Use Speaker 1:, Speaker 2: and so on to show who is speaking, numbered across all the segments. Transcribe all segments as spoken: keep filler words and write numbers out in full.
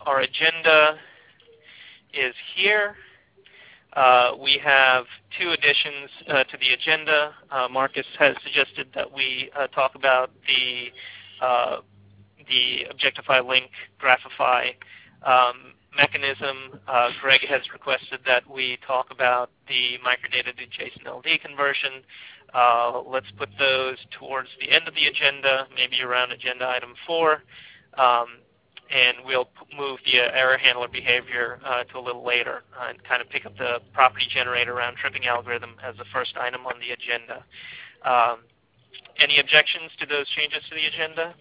Speaker 1: our agenda is here. Uh, we have two additions uh, to the agenda. Uh, Marcus has suggested that we uh, talk about the uh, the Objectify link Graphify um, mechanism. Uh, Greg has requested that we talk about the microdata to JSON L D conversion. Uh, let's put those towards the end of the agenda, maybe around agenda item four. Um, and we'll move the uh, error handler behavior uh, to a little later uh, and kind of pick up the property generator round tripping algorithm as the first item on the agenda. Um, any objections to those changes to the agenda?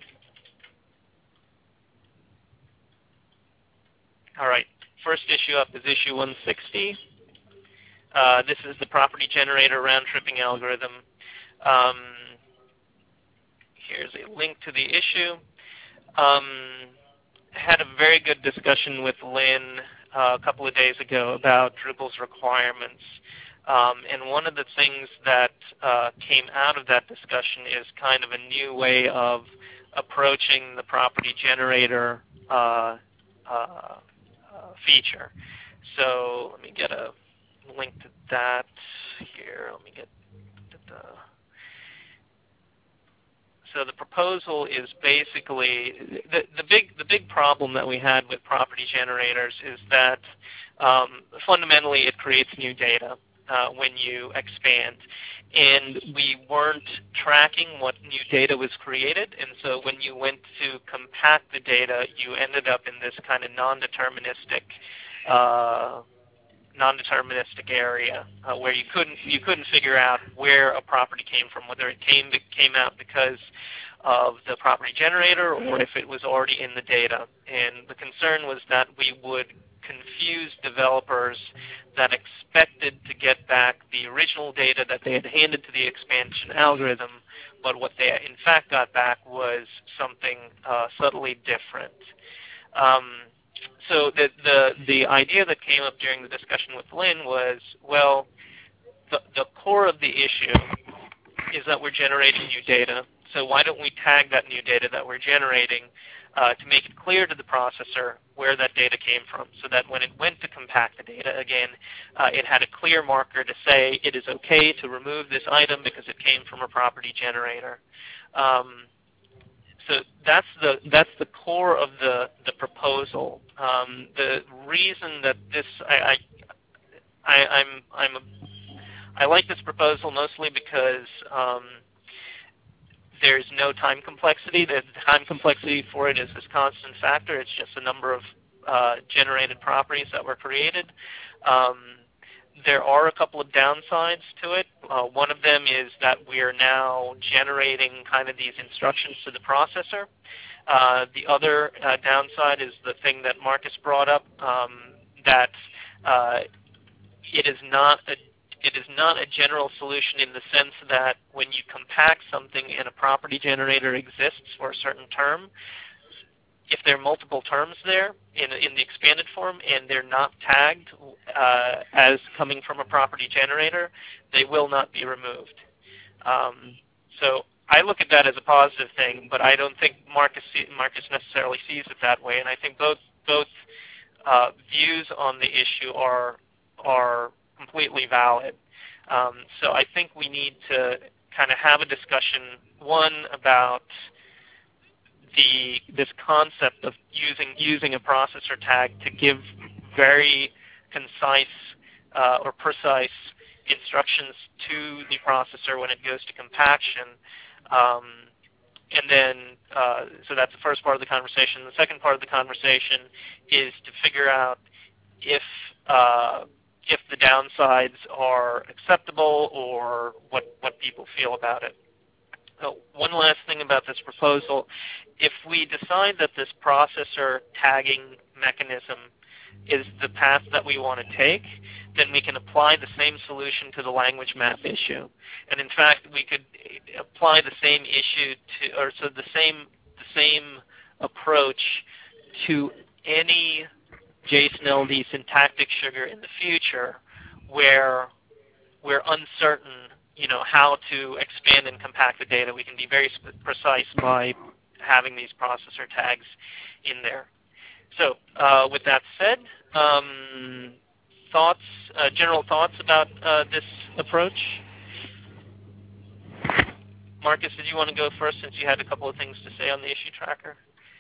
Speaker 1: All right, first issue up is issue one sixty. Uh, this is the property generator round tripping algorithm. Um, here's a link to the issue. Um, had a very good discussion with Lynn uh, a couple of days ago about Drupal's requirements. Um, and one of the things that uh, came out of that discussion is kind of a new way of approaching the property generator uh, uh, uh, feature. So let me get a link to that here. Let me get the So the proposal is basically the, the big the big problem that we had with property generators is that um, fundamentally it creates new data uh, when you expand, and we weren't tracking what new data was created, and so when you went to compact the data, you ended up in this kind of non-deterministic uh, non-deterministic area uh, where you couldn't you couldn't figure out where a property came from, whether it came came out because of the property generator or if it was already in the data. And the concern was that we would confuse developers that expected to get back the original data that they had handed to the expansion algorithm, but what they in fact got back was something uh, subtly different. Um, So the, the, the idea that came up during the discussion with Lynn was, well, the, the core of the issue is that we're generating new data. So why don't we tag that new data that we're generating uh, to make it clear to the processor where that data came from, so that when it went to compact the data again, uh, it had a clear marker to say it is okay to remove this item because it came from a property generator. Um, So that's the that's the core of the the proposal. Um, the reason that this I, I, I I'm I'm a, I like this proposal mostly because um, there's no time complexity. The time complexity for it is this constant factor. It's just the number of uh, generated properties that were created. Um, There are a couple of downsides to it. Uh, one of them is that we are now generating kind of these instructions to the processor. Uh, the other uh, downside is the thing that Marcus brought up, um, that uh, it is not a it is not a general solution in the sense that when you compact something and a property generator exists for a certain term, if there are multiple terms there in, in the expanded form and they're not tagged uh, as coming from a property generator, they will not be removed. Um, so I look at that as a positive thing, but I don't think Marcus, Marcus necessarily sees it that way. And I think both both uh, views on the issue are are completely valid. Um, so I think we need to kind of have a discussion, one, about The, this concept of using using a processor tag to give very concise uh, or precise instructions to the processor when it goes to compaction. Um, and then, uh, so that's the first part of the conversation. The second part of the conversation is to figure out if uh, if the downsides are acceptable or what what people feel about it. Oh, one last thing about this proposal. If we decide that this processor tagging mechanism is the path that we want to take, then we can apply the same solution to the language map issue. And in fact, we could apply the same issue to, or so the same, the same approach to any JSON L D syntactic sugar in the future where we're uncertain you know, how to expand and compact the data. We can be very precise by having these processor tags in there. So uh, with that said, um, thoughts, uh, general thoughts about uh, this approach? Marcus, did you want to go first since you had a couple of things to say on the issue tracker?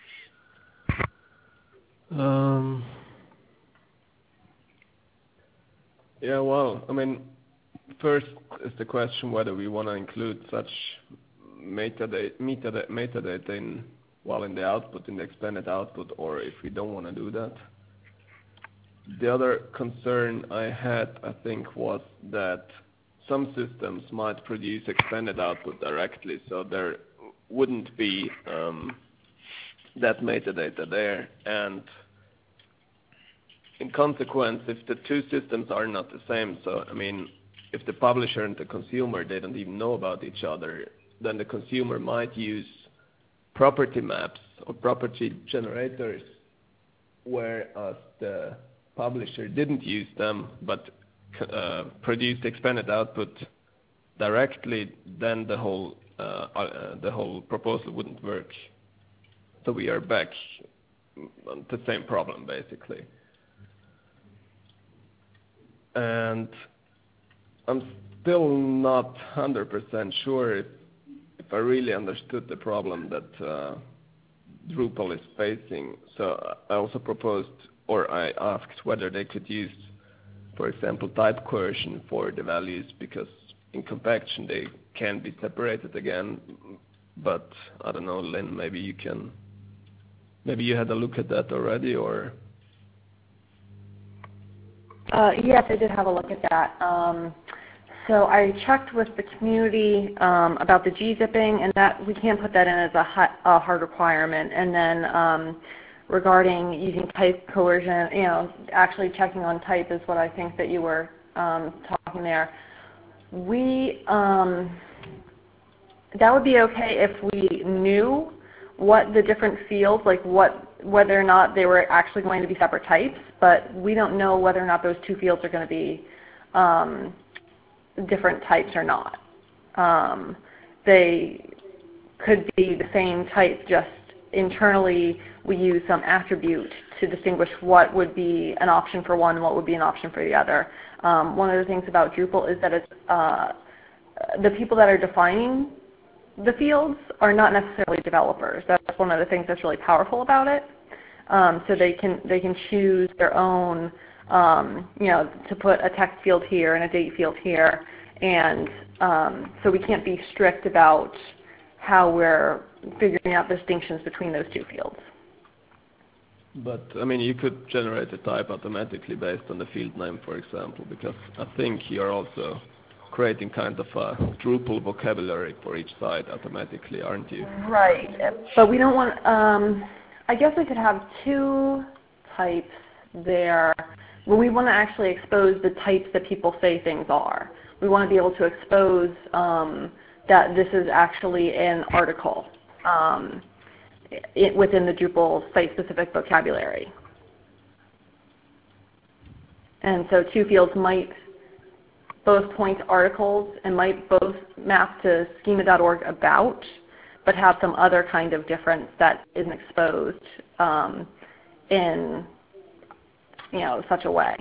Speaker 2: Um, yeah, well, I mean, first is the question whether we want to include such metadata, metadata, metadata in, well, in the output, in the expanded output, or if we don't want to do that. The other concern I had, I think, was that some systems might produce expanded output directly, so there wouldn't be um, that metadata there. And in consequence, if the two systems are not the same, so I mean, if the publisher and the consumer, they don't even know about each other, then the consumer might use property maps or property generators, whereas the publisher didn't use them but uh, produced expanded output directly, then the whole uh, uh, the whole proposal wouldn't work. So we are back on the same problem basically. And I'm still not one hundred percent sure if, if I really understood the problem that uh, Drupal is facing. So I also proposed, or I asked whether they could use, for example, type coercion for the values, because in compaction they can be separated again. But I don't know, Lynn, maybe you can, maybe you had a look at that already, or?
Speaker 3: Uh, yes, I did have a look at that. Um, so I checked with the community um, about the G-zipping, and that we can't put that in as a, hot, a hard requirement. And then um, regarding using type coercion, you know, actually checking on type is what I think that you were um, talking there. We um, that would be okay if we knew what the different fields, like what whether or not they were actually going to be separate types, but we don't know whether or not those two fields are going to be um, different types or not. Um, they could be the same type, just internally we use some attribute to distinguish what would be an option for one and what would be an option for the other. Um, one of the things about Drupal is that it's, uh, the people that are defining the fields are not necessarily developers. That's one of the things that's really powerful about it. Um, so they can they can choose their own, um, you know, to put a text field here and a date field here, and um, so we can't be strict about how we're figuring out distinctions between those two fields.
Speaker 2: But I mean, you could generate a type automatically based on the field name, for example, because I think you're also creating kind of a Drupal vocabulary for each site automatically, aren't you?
Speaker 3: Right, but we don't want, um, I guess we could have two types there. When we want to actually expose the types that people say things are, we want to be able to expose um, that this is actually an article um, it, within the Drupal site-specific vocabulary. And so two fields might both point to articles and might both map to schema dot org about, but have some other kind of difference that isn't exposed um, in, you know, such a way.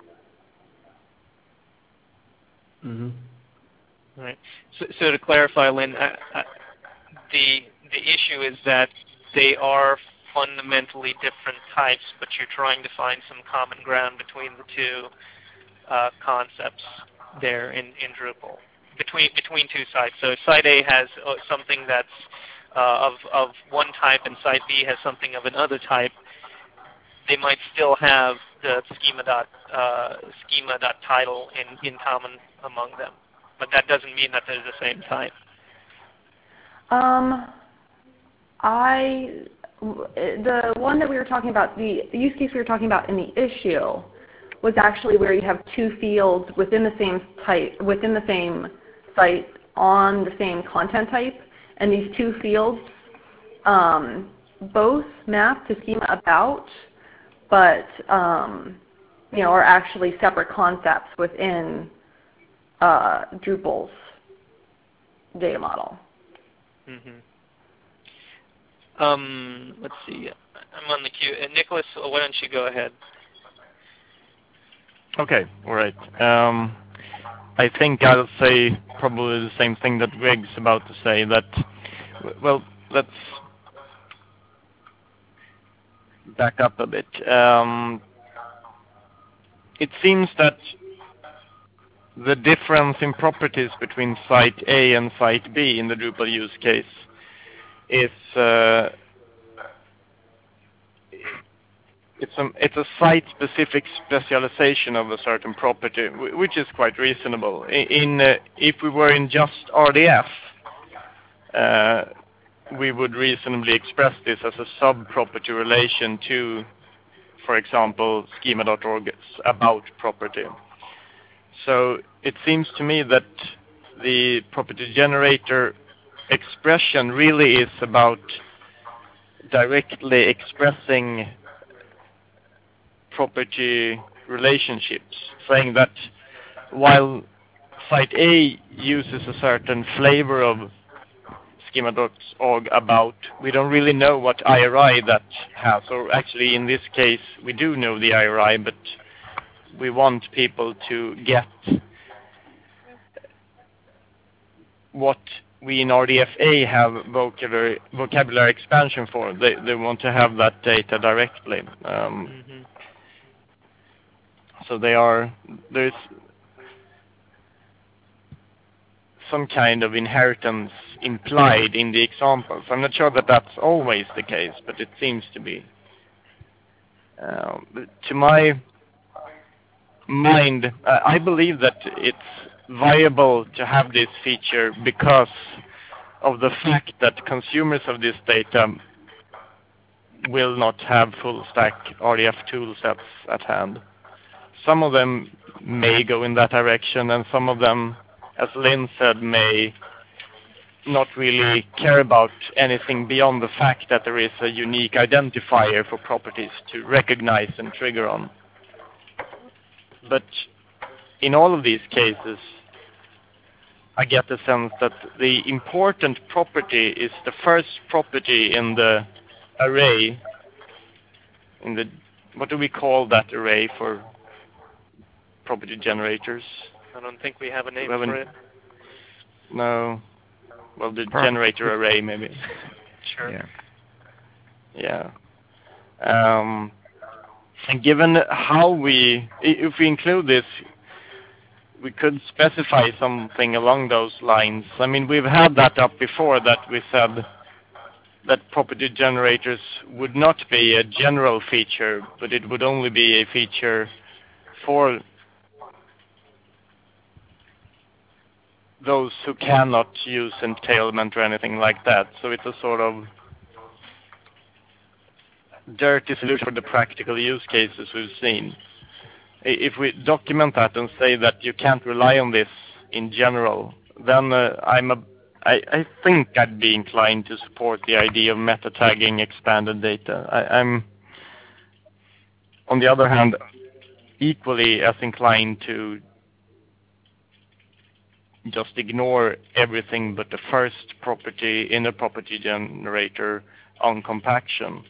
Speaker 2: Mm-hmm.
Speaker 1: All right. So, so to clarify, Lynn, I, I, the the issue is that they are fundamentally different types, but you're trying to find some common ground between the two uh, concepts there in, in Drupal, between between two sites. So if Site A has uh, something that's uh, of of one type and Site B has something of another type, they might still have the schema dot uh, schema dot title in in common among them, but that doesn't mean that they're the same type.
Speaker 3: Um, I the one that we were talking about, the, the use case we were talking about in the issue was actually where you have two fields within the same type, within the same site on the same content type, and these two fields um, both map to schema about, but um, you know, are actually separate concepts within uh, Drupal's data model.
Speaker 1: Mm-hmm. Um, let's see. I'm on the queue. Uh, Nicholas, why don't you go ahead?
Speaker 4: Okay, all right. Um, I think I'll say probably the same thing that Greg's about to say, that, well, let's back up a bit. Um, it seems that the difference in properties between site A and site B in the Drupal use case is uh, it's a, it's a site-specific specialization of a certain property, which is quite reasonable. In, in uh, if we were in just R D F, uh, we would reasonably express this as a sub-property relation to, for example, schema dot org's about property. So it seems to me that the property generator expression really is about directly expressing property relationships, saying that while site A uses a certain flavor of schema dot org about, we don't really know what I R I that has, or actually in this case we do know the I R I, but we want people to get what we in R D F A have vocabulary, vocabulary expansion for. They, they want to have that data directly. Um, mm-hmm. So they are, there's some kind of inheritance implied in the examples. I'm not sure that that's always the case, but it seems to be. Uh, to my mind, uh, I believe that it's viable to have this feature because of the fact that consumers of this data will not have full stack R D F tool sets at hand. Some of them may go in that direction, and some of them, as Lynn said, may not really care about anything beyond the fact that there is a unique identifier for properties to recognize and trigger on. But in all of these cases, I get the sense that the important property is the first property in the array, in the, what do we call that array for property generators?
Speaker 1: I don't think we have a name
Speaker 4: for
Speaker 1: it.
Speaker 4: No. Well, the Pro generator array, maybe.
Speaker 1: Sure.
Speaker 4: Yeah. Yeah. Um, and given how we, if we include this, we could specify something along those lines. I mean, we've had that up before, that we said that property generators would not be a general feature, but it would only be a feature for those who cannot use entailment or anything like that. So it's a sort of dirty solution for the practical use cases we've seen. If we document that and say that you can't rely on this in general, then uh, I'm a, I, I think I'd be inclined to support the idea of meta tagging expanded data. I, I'm, on the other hand, equally as inclined to just ignore everything but the first property in a property generator on compaction.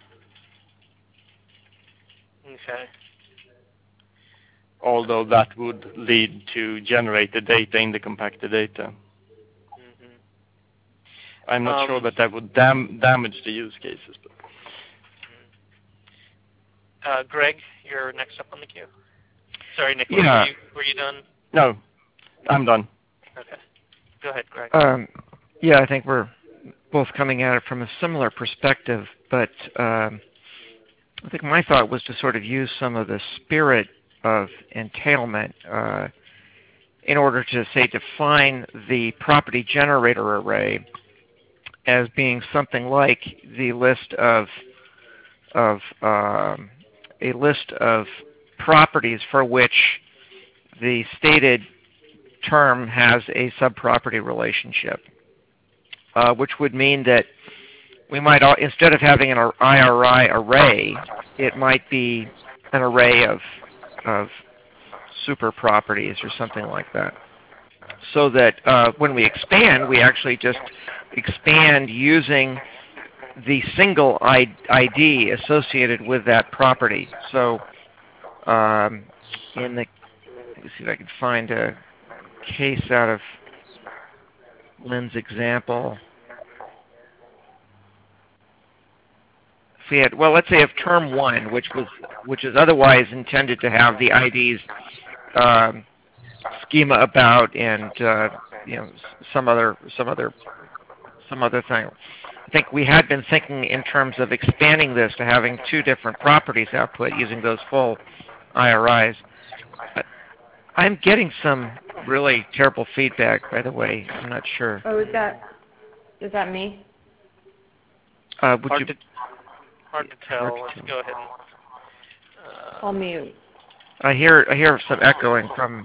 Speaker 1: Okay.
Speaker 4: Although that would lead to generate the data in the compacted data. Mm-hmm. I'm not um, sure that that would dam damage the use cases. But.
Speaker 1: Uh, Greg, you're next up on the queue. Sorry, Nicholas,
Speaker 5: yeah.
Speaker 1: were, you, were you done?
Speaker 4: No, I'm done.
Speaker 1: Okay. Go ahead, Greg.
Speaker 5: Um, yeah, I think we're both coming at it from a similar perspective, but um, I think my thought was to sort of use some of the spirit of entailment uh, in order to, say, define the property generator array as being something like the list of of um, a list of properties for which the stated term has a subproperty relationship, uh, which would mean that we might, instead of having an I R I array, it might be an array of of super properties or something like that. So that uh, when we expand, we actually just expand using the single I D associated with that property. So um, in the, let me see if I can find a case out of Lynn's example. If we had, well, let's say if term one, which was which is otherwise intended to have the I Ds um, schema about and uh, you know some other some other some other thing. I think we had been thinking in terms of expanding this to having two different properties output using those full I R Is. I'm getting some really terrible feedback, by the way. I'm not sure.
Speaker 3: Oh, is that is that me?
Speaker 5: Uh, would
Speaker 1: hard,
Speaker 5: you,
Speaker 1: to, hard to tell.
Speaker 5: hard to
Speaker 1: Let's
Speaker 5: tell.
Speaker 1: go ahead and... Uh,
Speaker 3: I'll mute.
Speaker 5: I hear I hear some echoing from.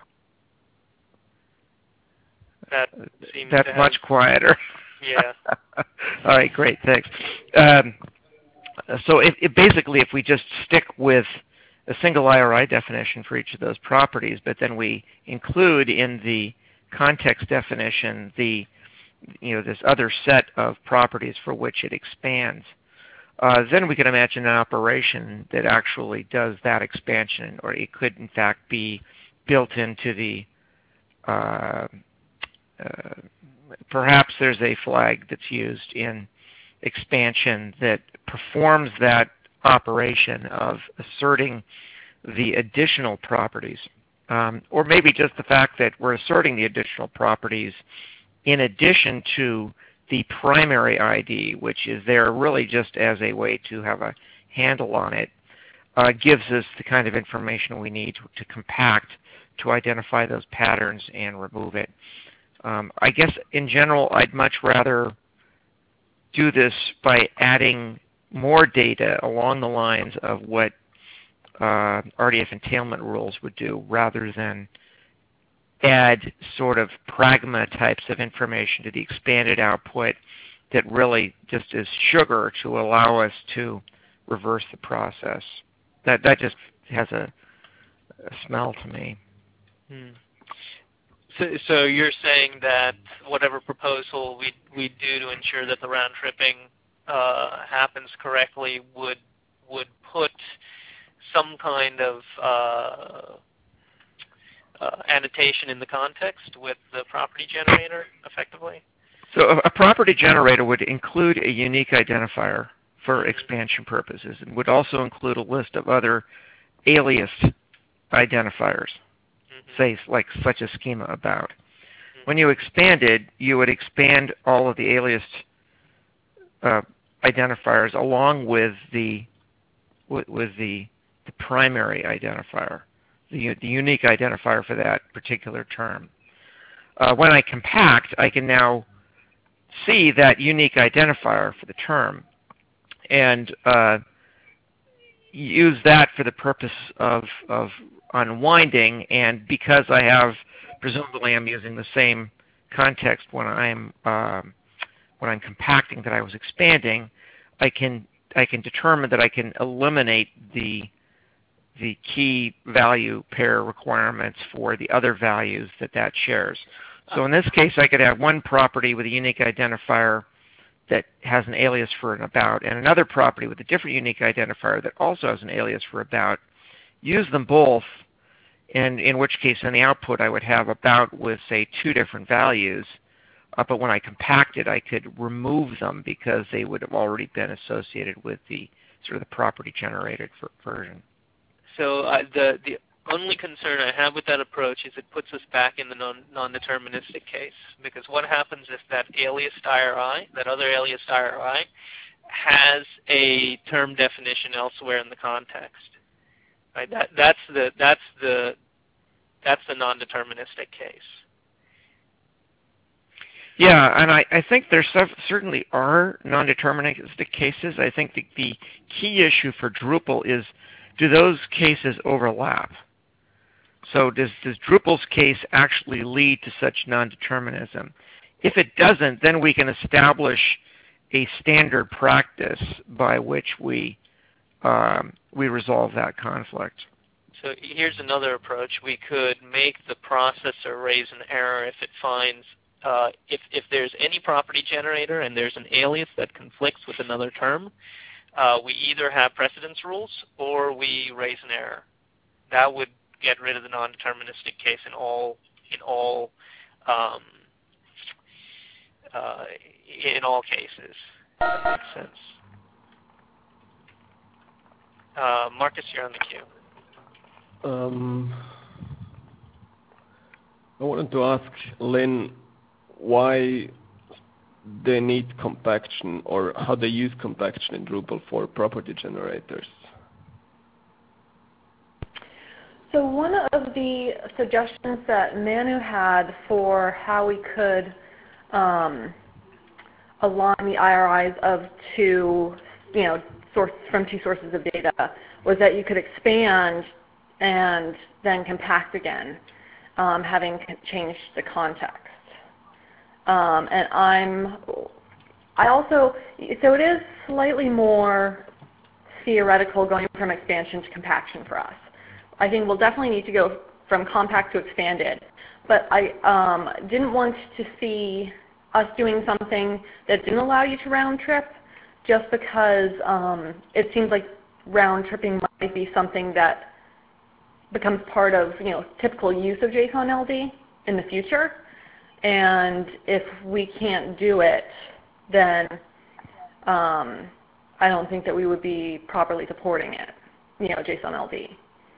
Speaker 1: that seems
Speaker 5: That's
Speaker 1: to have,
Speaker 5: much quieter.
Speaker 1: Yeah.
Speaker 5: All right, great, thanks. Um, so if, if basically, if we just stick with a single I R I definition for each of those properties, but then we include in the context definition the, you know, this other set of properties for which it expands, uh, then we can imagine an operation that actually does that expansion, or it could in fact be built into the uh, uh, perhaps there's a flag that's used in expansion that performs that operation of asserting the additional properties. Um, or maybe just the fact that we're asserting the additional properties in addition to the primary I D, which is there really just as a way to have a handle on it, uh, gives us the kind of information we need to, to compact to identify those patterns and remove it. Um, I guess in general, I'd much rather do this by adding more data along the lines of what uh, R D F entailment rules would do, rather than add sort of pragma types of information to the expanded output that really just is sugar to allow us to reverse the process. That that just has a, a smell to me.
Speaker 1: Hmm. So, so you're saying that whatever proposal we we do to ensure that the round tripping uh, happens correctly would would put some kind of uh, uh, annotation in the context with the property generator, effectively?
Speaker 5: So a, a property generator would include a unique identifier for expansion purposes, and would also include a list of other alias identifiers, mm-hmm. say like such a schema about. Mm-hmm. When you expanded, you would expand all of the alias uh, identifiers along with the with, with the the primary identifier, the, the unique identifier for that particular term. Uh, when I compact, I can now see that unique identifier for the term and uh, use that for the purpose of, of unwinding. And because I have, presumably I'm using the same context when I'm um, when I'm compacting that I was expanding, I can I can determine that I can eliminate the the key value pair requirements for the other values that that shares. So in this case, I could have one property with a unique identifier that has an alias for an about, and another property with a different unique identifier that also has an alias for about. Use them both, and in which case in the output I would have about with, say, two different values. Uh, but when I compact it, I could remove them because they would have already been associated with the sort of the property generated for version.
Speaker 1: So uh, the the only concern I have with that approach is it puts us back in the non, non-deterministic case, because what happens if that aliased I R I, that other aliased I R I, has a term definition elsewhere in the context? Right? That that's the that's the that's the non-deterministic case.
Speaker 5: Yeah, and I, I think there certainly are non-deterministic cases. I think the, the key issue for Drupal is, do those cases overlap? So does, does Drupal's case actually lead to such non-determinism? If it doesn't, then we can establish a standard practice by which we, um, we resolve that conflict.
Speaker 1: So here's another approach. We could make the processor raise an error if it finds uh, if, if there's any property generator and there's an alias that conflicts with another term, uh, we either have precedence rules or we raise an error. That would get rid of the non-deterministic case in all in all um, uh, in all cases. That makes sense. Uh, Marcus, you're on the queue.
Speaker 2: Um, I wanted to ask Lynn why they need compaction, or how they use compaction in Drupal for property generators.
Speaker 3: So one of the suggestions that Manu had for how we could um, align the I R Is of two, you know, source from two sources of data was that you could expand and then compact again, um, having changed the context. Um, and I'm, I also, so it is slightly more theoretical going from expansion to compaction for us. I think we'll definitely need to go from compact to expanded, but I um, didn't want to see us doing something that didn't allow you to round trip, just because um, it seems like round tripping might be something that becomes part of, you know, typical use of JSON L D in the future. And if we can't do it, then um, I don't think that we would be properly supporting it, you know, JSON L D.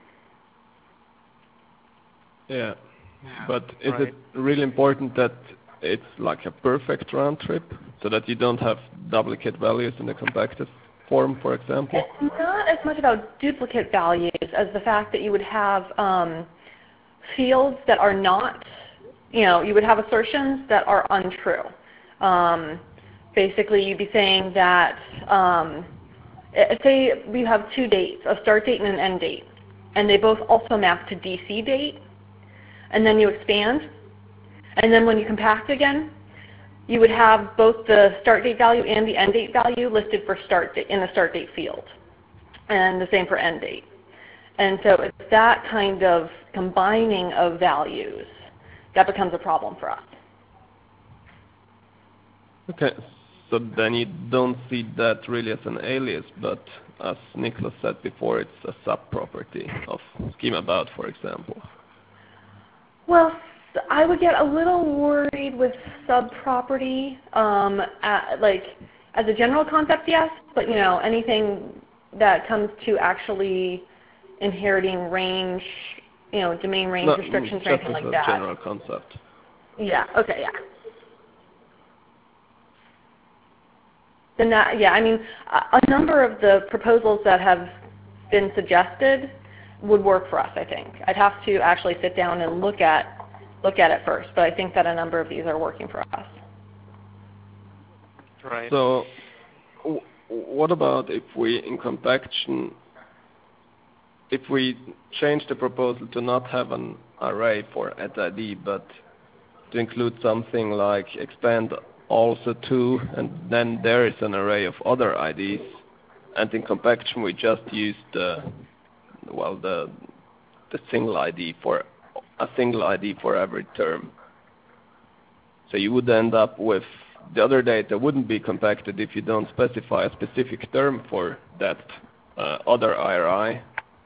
Speaker 2: Yeah, but is
Speaker 1: right.
Speaker 2: it really important that it's like a perfect round trip, so that you don't have duplicate values in the compacted form, for example?
Speaker 3: It's not as much about duplicate values as the fact that you would have um, fields that are not, you know, you would have assertions that are untrue. Um, basically, you'd be saying that, um, say you have two dates, a start date and an end date, and they both also map to D C date, and then you expand, and then when you compact again, you would have both the start date value and the end date value listed for start date in the start date field, and the same for end date. And so it's that kind of combining of values that becomes a problem for us.
Speaker 2: Okay, so then you don't see that really as an alias, but as Nicholas said before, it's a sub-property of schema-about, for example.
Speaker 3: Well, I would get a little worried with sub-property, um, at, like as a general concept, yes, but you know, anything that comes to actually inheriting range, you know, domain range
Speaker 2: No,
Speaker 3: restrictions or
Speaker 2: just
Speaker 3: anything
Speaker 2: as
Speaker 3: like
Speaker 2: a
Speaker 3: that.
Speaker 2: general concept.
Speaker 3: Yeah. Okay. Yeah. Then that, yeah, I mean, a, a number of the proposals that have been suggested would work for us, I think. I'd have to actually sit down and look at look at it first, but I think that a number of these are working for us.
Speaker 1: Right.
Speaker 2: So w what about if we, in compaction, if we change the proposal to not have an array for at I D, but to include something like expand also to, and then there is an array of other I Ds, and in compaction we just use the, well, the the single I D for a single I D for every term. So you would end up with the other data wouldn't be compacted if you don't specify a specific term for that uh, other I R I,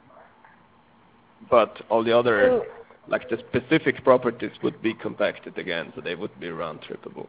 Speaker 2: but all the other,
Speaker 3: So,
Speaker 2: like the specific properties would be compacted again, so they would be round trippable.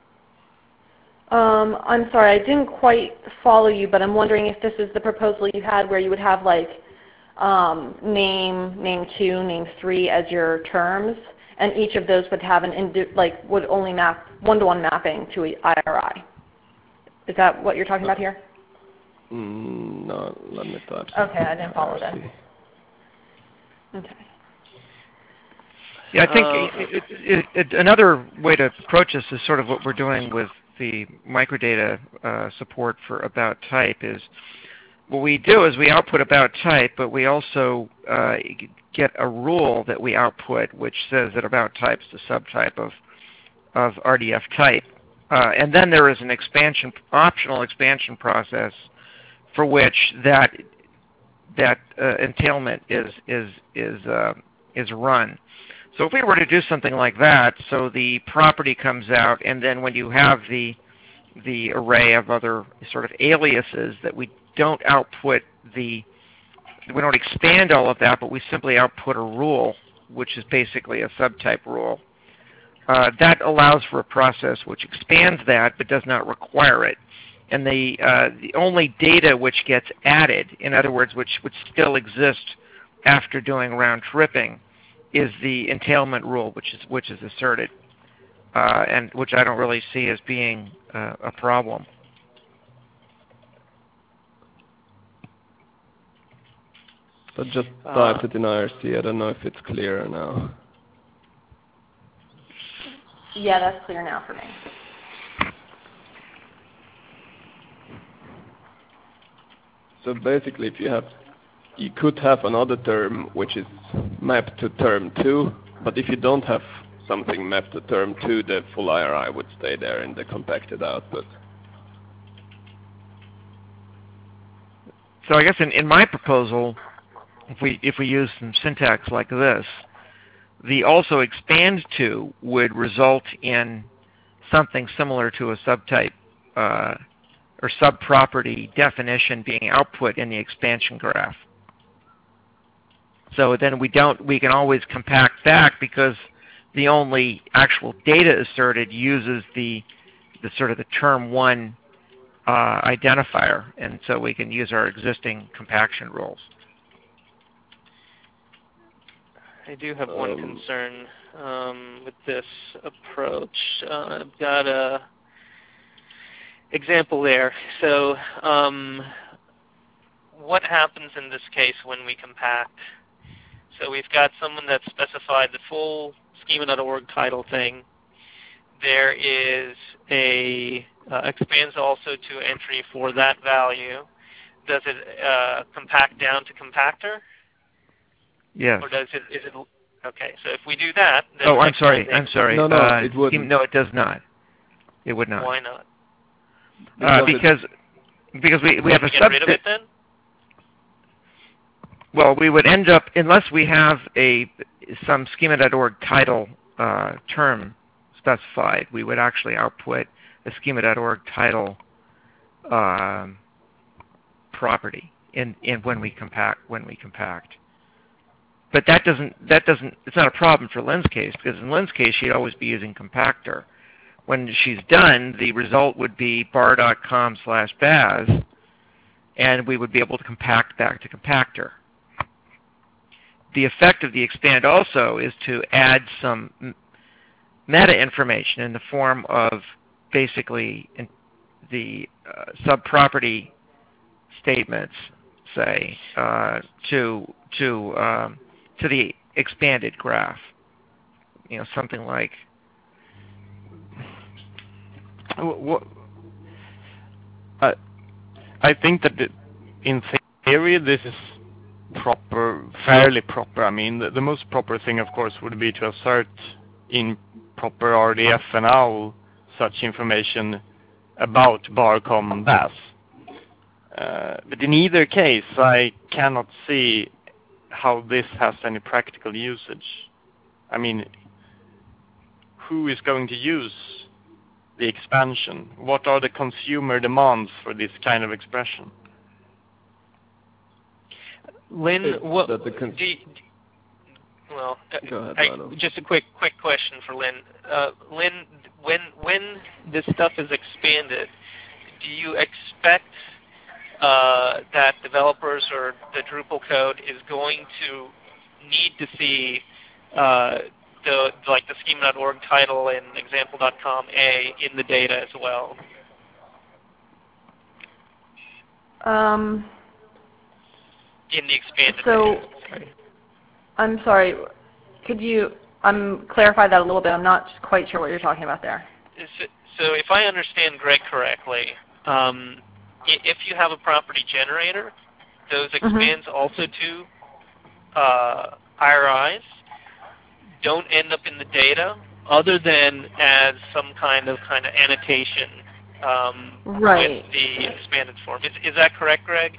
Speaker 3: Um, I'm sorry, I didn't quite follow you, but I'm wondering if this is the proposal you had where you would have like um, name, name two, name three as your terms, and each of those would have an indi like would only map one-to-one mapping to a I R I. Is that what you're talking about here?
Speaker 2: Mm, no, let me type.
Speaker 3: Okay, I didn't follow that. Okay.
Speaker 5: Yeah, I think
Speaker 1: Uh,
Speaker 5: it, it, it, another way to approach this is sort of what we're doing with the microdata uh, support for about type is what we do is we output about type, but we also uh, get a rule that we output which says that about type is the subtype of, of R D F type. Uh, and then there is an expansion, optional expansion process for which that that uh, entailment is is is uh, is run. So if we were to do something like that, so the property comes out, and then when you have the the array of other sort of aliases, that we don't output the, we don't expand all of that, but we simply output a rule, which is basically a subtype rule. Uh, that allows for a process which expands that, but does not require it. And the uh, the only data which gets added, in other words, which would still exist after doing round tripping, is the entailment rule, which is which is asserted, uh, and which I don't really see as being uh, a problem.
Speaker 2: So just typed it in I R C. I don't know if it's clearer now.
Speaker 3: Yeah, that's clear now for me.
Speaker 2: So basically, if you have, you could have another term which is mapped to term two, but if you don't have something mapped to term two, the full I R I would stay there in the compacted output.
Speaker 5: So I guess in, in my proposal, if we if we use some syntax like this, the also expand to would result in something similar to a subtype uh, or subproperty definition being output in the expansion graph. So then we don't we can always compact back because the only actual data asserted uses the the sort of the term one uh, identifier, and so we can use our existing compaction rules.
Speaker 1: I do have one um, concern um, with this approach. Uh, I've got a example there. So um, what happens in this case when we compact? So we've got someone that specified the full schema dot org title thing. There is a uh, expands also to entry for that value. Does it uh, compact down to compactor?
Speaker 5: Yes.
Speaker 1: Or does it, is it, okay, so if we do that... Then
Speaker 5: oh, I'm sorry, I'm sorry.
Speaker 2: No, no,
Speaker 5: uh,
Speaker 2: it wouldn't.
Speaker 5: No, it does not. It would not.
Speaker 1: Why not?
Speaker 5: Uh, because because we, we have a
Speaker 1: get
Speaker 5: sub...
Speaker 1: rid of it then?
Speaker 5: Well, we would end up, unless we have a some schema dot org title uh, term specified, we would actually output a schema dot org title um, property in, in when we compact when we compact. But that doesn't, that doesn't, it's not a problem for Lynn's case, because in Lynn's case, she'd always be using compactor. When she's done, the result would be bar dot com slash baz, and we would be able to compact back to compactor. The effect of the expand also is to add some meta information in the form of basically in the uh, subproperty statements, say, uh, to, to, um, to the expanded graph. You know, something like
Speaker 4: what, I, I think that the, in theory this is proper, fairly proper. I mean, the, the most proper thing, of course, would be to assert in proper R D F and O W L such information about barcom and baz. Uh, but in either case, I cannot see how this has any practical usage. I mean, who is going to use the expansion? What are the consumer demands for this kind of expression?
Speaker 1: Lynn, what
Speaker 2: that the
Speaker 1: do you, well,
Speaker 2: Go ahead,
Speaker 1: I, just a quick quick question for Lynn. Uh, Lynn, when when this stuff is expanded, do you expect uh, that developers or the Drupal code is going to need to see uh, the like the schema dot org title and example dot com A in the data as well?
Speaker 3: Um.
Speaker 1: In the expanded
Speaker 3: So,
Speaker 1: data.
Speaker 3: I'm sorry. Could you um, clarify that a little bit? I'm not quite sure what you're talking about there.
Speaker 1: So if I understand Greg correctly, um, if you have a property generator, those expands mm-hmm. also to uh, I R Is don't end up in the data other than as some kind of kind of annotation um,
Speaker 3: right.
Speaker 1: with the expanded form. Is, is that correct, Greg?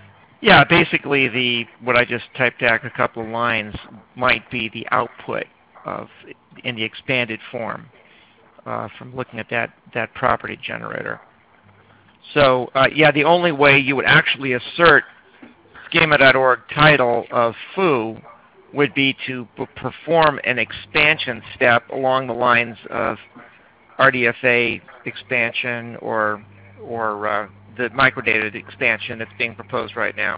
Speaker 5: Yeah, basically the what I just typed out a couple of lines might be the output of in the expanded form uh, from looking at that, that property generator. So uh, yeah, the only way you would actually assert schema dot org title of foo would be to p- perform an expansion step along the lines of R D F A expansion or or uh, the microdata expansion that's being proposed right now.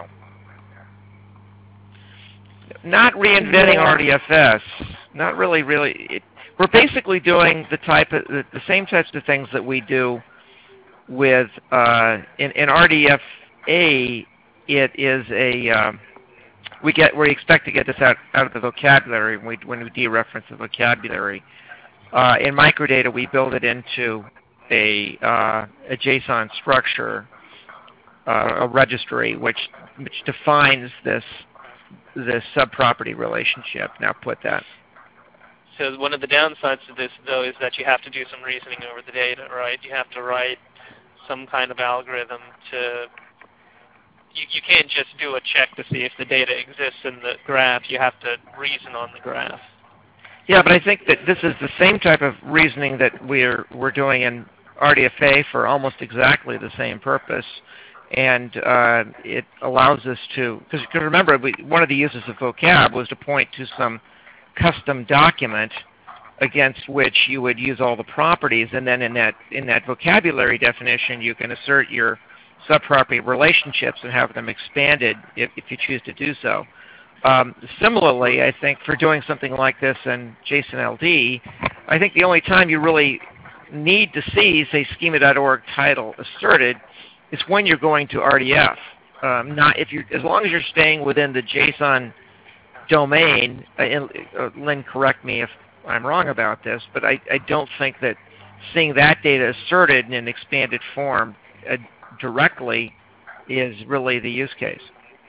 Speaker 5: Not reinventing
Speaker 3: Yeah.
Speaker 5: R D F S. Not really, really. It, we're basically doing the type of the, the same types of things that we do with uh, in, in R D F A. It is a um, we get we expect to get this out, out of the vocabulary when we, when we dereference the vocabulary. Uh, in microdata, we build it into a, uh, a JSON structure, uh, a registry, which which defines this this subproperty relationship. Now put that.
Speaker 1: So one of the downsides to this, though, is that you have to do some reasoning over the data, right? You have to write some kind of algorithm to. You, you can't just do a check to see if the data exists in the graph. You have to reason on the graph.
Speaker 5: Yeah, but I think that this is the same type of reasoning that we're we're doing in R D F A for almost exactly the same purpose, and uh, it allows us to because remember we, one of the uses of vocab was to point to some custom document against which you would use all the properties, and then in that in that vocabulary definition you can assert your subproperty relationships and have them expanded if, if you choose to do so. Um, similarly, I think for doing something like this in JSON L D, I think the only time you really need to see, say, schema dot org title asserted is when you're going to R D F. Um, not if you, as long as you're staying within the JSON domain. Uh, and, uh, Lynn, correct me if I'm wrong about this, but I, I don't think that seeing that data asserted in an expanded form uh, directly is really the use case.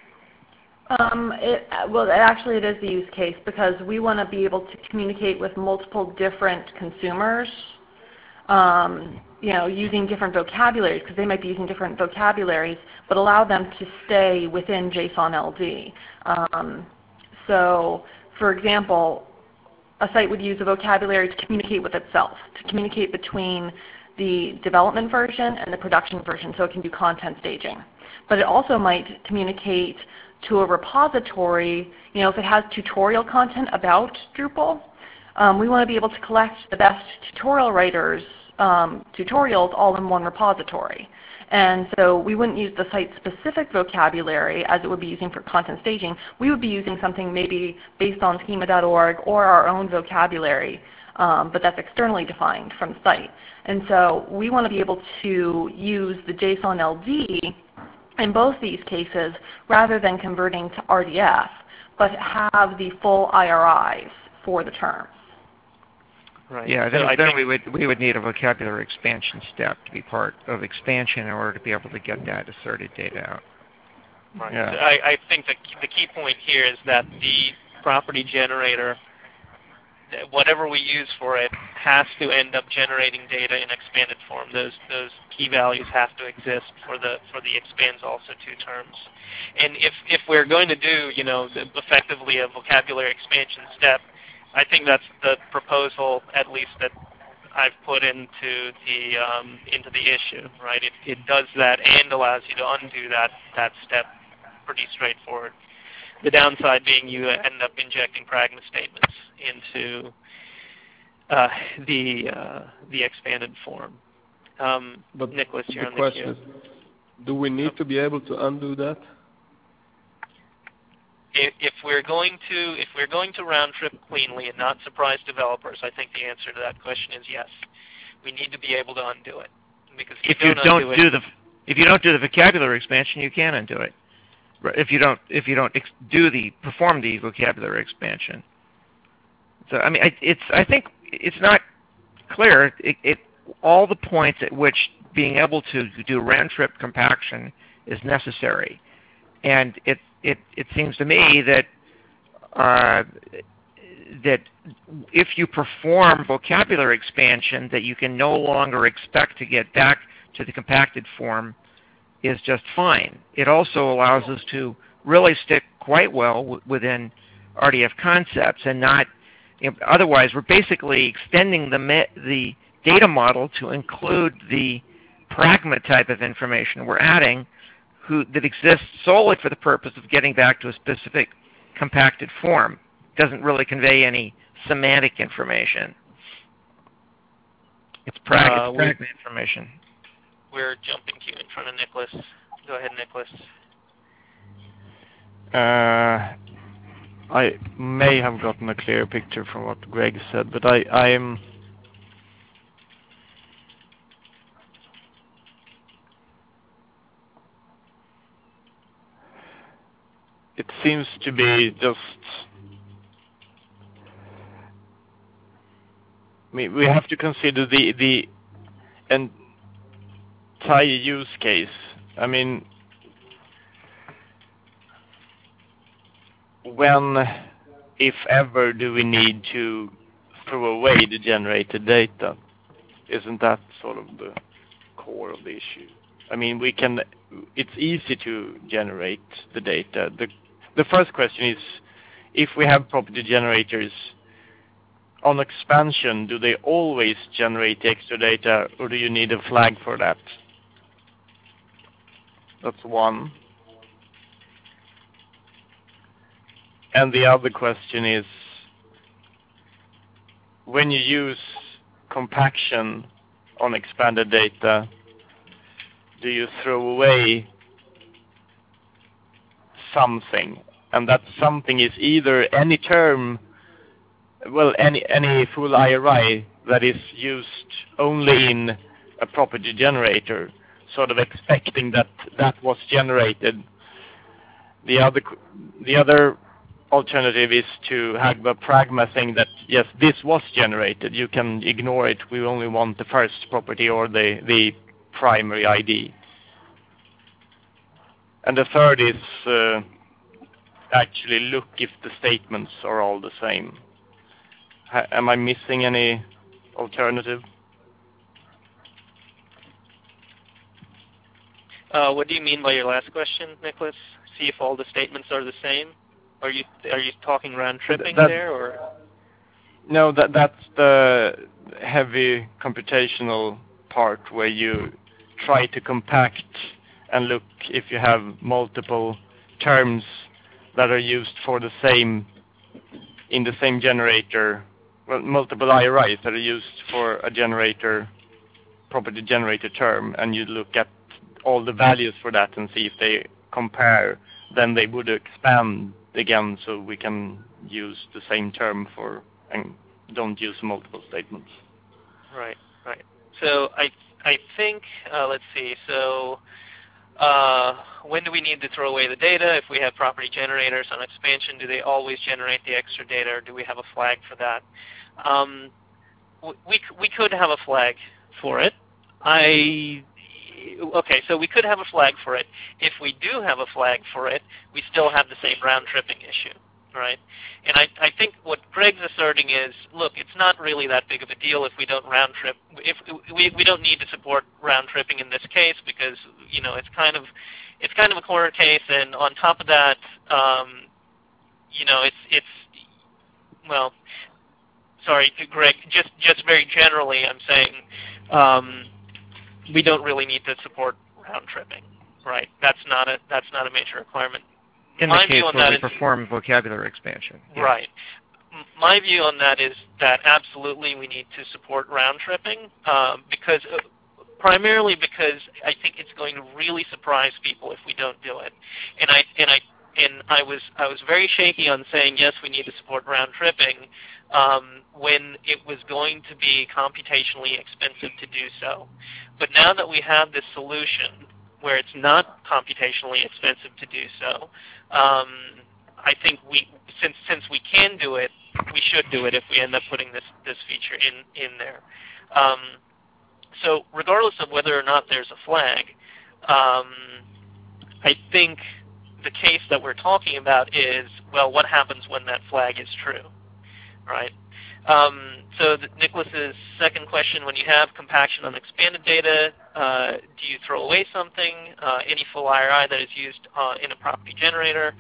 Speaker 3: Um, it, well, actually it is the use case because we want to be able to communicate with multiple different consumers, um, you know, using different vocabularies because they might be using different vocabularies, but allow them to stay within JSON L D. Um, so, for example, a site would use a vocabulary to communicate with itself, to communicate between the development version and the production version, so it can do content staging. But it also might communicate to a repository, you know, if it has tutorial content about Drupal, um, we want to be able to collect the best tutorial writers' um, tutorials all in one repository. And so we wouldn't use the site-specific vocabulary as it would be using for content staging. We would be using something maybe based on schema dot org or our own vocabulary, um, but that's externally defined from the site. And so we want to be able to use the JSON L D in both these cases rather than converting to R D F, but have the full I R Is for the term.
Speaker 5: Right. Yeah, then, so then we would we would need a vocabulary expansion step to be part of expansion in order to be able to get that asserted data out.
Speaker 1: Right.
Speaker 5: Yeah.
Speaker 1: So I, I think the, the key point here is that the property generator, whatever we use for it, has to end up generating data in expanded form. Those those key values have to exist for the for the expands also two terms. And if if we're going to do, you know, effectively a vocabulary expansion step, I think that's the proposal, at least that I've put into the um, into the issue. Right? It it does that and allows you to undo that that step pretty straightforward. The downside being you end up injecting pragma statements into uh, the uh, the expanded form. Um,
Speaker 2: but
Speaker 1: Nicholas, you're
Speaker 2: the
Speaker 1: on the
Speaker 2: question
Speaker 1: queue.
Speaker 2: is, do we need to be able to undo that?
Speaker 1: If, if we're going to if we're going to round trip cleanly and not surprise developers, I think the answer to that question is yes. We need to be able to undo it because if,
Speaker 5: if you
Speaker 1: don't,
Speaker 5: don't
Speaker 1: undo
Speaker 5: do
Speaker 1: it,
Speaker 5: the if you don't do the vocabulary expansion, you can undo it. If you don't, if you don't ex do the perform the vocabulary expansion, so I mean, I, it's I think it's not clear. It, it all the points at which being able to do round trip compaction is necessary, and it it it seems to me that uh, that if you perform vocabulary expansion, that you can no longer expect to get back to the compacted form is just fine. It also allows us to really stick quite well w within R D F concepts and not You know, otherwise, we're basically extending the me- the data model to include the pragma type of information we're adding, who that exists solely for the purpose of getting back to a specific compacted form. Doesn't really convey any semantic information. It's, prag-
Speaker 1: Uh,
Speaker 5: it's pragma information.
Speaker 1: We're jumping to you in front of Nicholas. Go ahead, Nicholas.
Speaker 4: Uh, I may have gotten a clear picture from what Greg said, but I, I'm it seems to be just, I mean, we have to consider the the entire use case. I mean, when, if ever, do we need to throw away the generated data? Isn't that sort of the core of the issue? I mean, we can, it's easy to generate the data. The, the first question is, if we have property generators on expansion, do they always generate extra data, or do you need a flag for that? That's one. And the other question is, when you use compaction on expanded data, do you throw away something? And that something is either any term, well, any any full I R I that is used only in a property generator, sort of expecting that that was generated. The other the other alternative is to have the pragma thing that, yes, this was generated. You can ignore it. We only want the first property or the, the primary I D. And the third is uh, actually look if the statements are all the same. Ha- am I missing any alternative?
Speaker 1: Uh, what do you mean by your last question, Nicholas? See if all the statements are the same? Are you are you talking round tripping
Speaker 4: that,
Speaker 1: there, or?
Speaker 4: No, that that's the heavy computational part where you try to compact and look if you have multiple terms that are used for the same in the same generator, well, multiple I R Is that are used for a generator, property generator term, and you look at all the values for that and see if they compare. Then they would expand again, so we can use the same term for and don't use multiple statements.
Speaker 1: Right, right. So I I think uh, let's see. So uh, when do we need to throw away the data? If we have property generators on expansion, do they always generate the extra data, or do we have a flag for that? Um, we we could have a flag for it. I okay, so we could have a flag for it. If we do have a flag for it, we still have the same round tripping issue, right? And I, I think what Greg's asserting is, look, it's not really that big of a deal if we don't round trip. If we we don't need to support round tripping in this case because you know it's kind of it's kind of a corner case, and on top of that, um, you know, it's it's well, sorry, Greg, just just very generally, I'm saying. Um, we don't really need to support round tripping, right? That's not a that's not a major requirement.
Speaker 5: In
Speaker 1: My
Speaker 5: the case
Speaker 1: view on
Speaker 5: where
Speaker 1: that
Speaker 5: we
Speaker 1: is,
Speaker 5: perform vocabulary expansion. Yes.
Speaker 1: Right. M- My view on that is that absolutely we need to support round tripping um, because uh, primarily because I think it's going to really surprise people if we don't do it. And I and I and I was I was very shaky on saying yes, we need to support round tripping um, when it was going to be computationally expensive to do so. But now that we have this solution where it's not computationally expensive to do so, um, I think we since since we can do it, we should do it if we end up putting this this feature in in there. Um, so regardless of whether or not there's a flag, um, I think the case that we're talking about is, well, what happens when that flag is true, right? Um, so the, Nicholas's second question, when you have compaction on expanded data, uh, do you throw away something, uh, any full I R I that is used uh, in a property generator?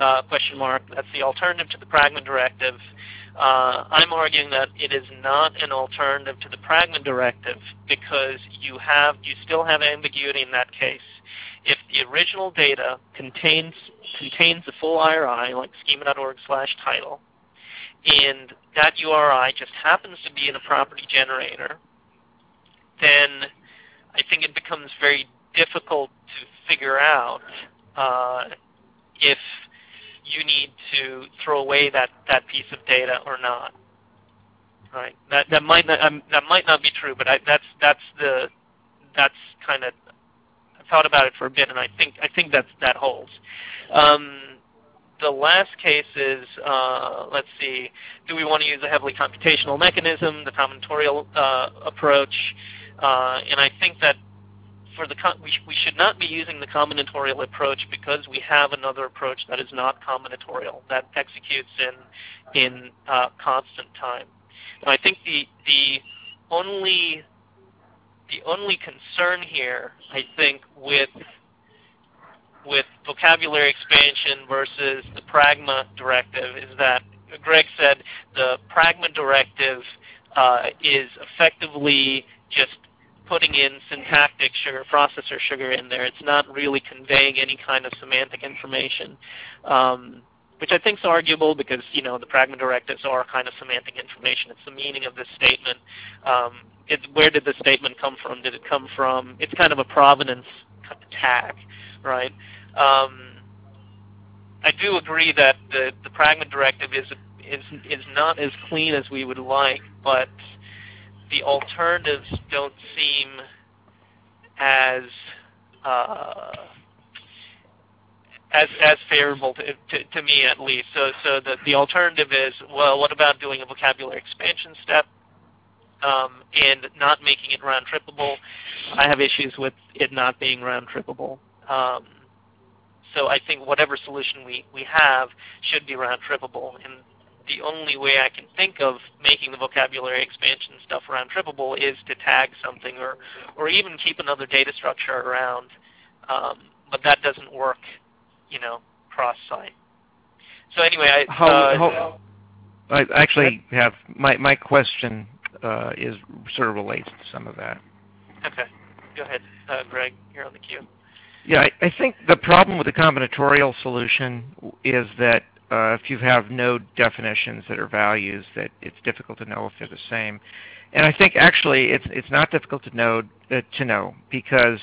Speaker 1: uh, question mark. That's the alternative to the Pragma directive. Uh, I'm arguing that it is not an alternative to the Pragma directive because you have you still have ambiguity in that case. If the original data contains contains the full I R I, like schema dot org slash title, and that U R I just happens to be in a property generator, then I think it becomes very difficult to figure out uh, if you need to throw away that, that piece of data or not. Right? That that might not um, that might not be true, but I, that's that's the that's kind of I thought about it for a bit, and I think I think that that holds. Um, the last case is uh, let's see, do we want to use a heavily computational mechanism, the combinatorial uh, approach? Uh, and I think that for the we, sh we should not be using the combinatorial approach because we have another approach that is not combinatorial, that executes in in uh, constant time. Now, I think the the only the only concern here, I think, with with vocabulary expansion versus the Pragma directive is that Greg said the Pragma directive uh, is effectively just putting in syntactic sugar, processor sugar in there. It's not really conveying any kind of semantic information, um, which I think is arguable because, you know, the Pragma directives are kind of semantic information. It's the meaning of this statement. Um, it, where did the statement come from? Did it come from? It's kind of a provenance tag, right? Um, I do agree that the, the Pragma directive is, is, is not as clean as we would like, but the alternatives don't seem as uh, as as favorable to, to, to me, at least. So, so the the alternative is, well, what about doing a vocabulary expansion step um, and not making it round trippable? I have issues with it not being round trippable. Um, so I think whatever solution we we have should be round trippable. And the only way I can think of making the vocabulary expansion stuff round trippable is to tag something or, or even keep another data structure around. Um, but that doesn't work, you know, cross-site. So anyway, I,
Speaker 5: how,
Speaker 1: uh,
Speaker 5: how, I actually have my my question uh, is sort of relates to some of that.
Speaker 1: Okay, go ahead, uh, Greg. You're on the queue.
Speaker 5: Yeah, I, I think the problem with the combinatorial solution is that Uh, if you have node definitions that are values, that it's difficult to know if they're the same. And I think actually it's it's not difficult to know uh, to know because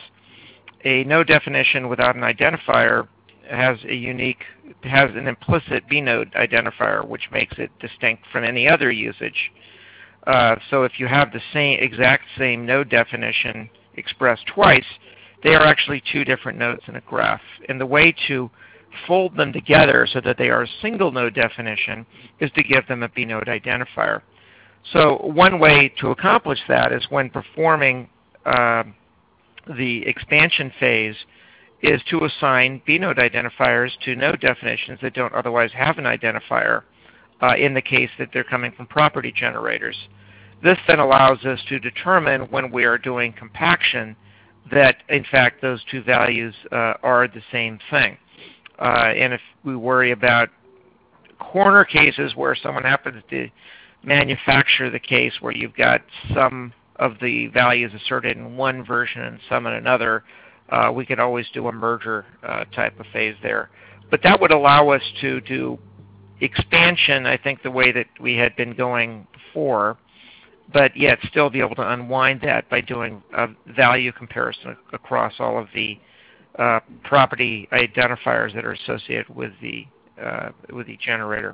Speaker 5: a node definition without an identifier has a unique has an implicit bnode identifier, which makes it distinct from any other usage. Uh, so if you have the same exact same node definition expressed twice, they are actually two different nodes in a graph. And the way to fold them together so that they are a single node definition is to give them a bnode identifier. So one way to accomplish that is when performing uh, the expansion phase is to assign bnode identifiers to node definitions that don't otherwise have an identifier uh, in the case that they're coming from property generators. This then allows us to determine when we are doing compaction that in fact those two values uh, are the same thing. Uh, and if we worry about corner cases where someone happens to manufacture the case where you've got some of the values asserted in one version and some in another, uh, we could always do a merger uh, type of phase there. But that would allow us to do expansion, I think, the way that we had been going before, but yet still be able to unwind that by doing a value comparison across all of the Uh, property identifiers that are associated with the uh, with the generator.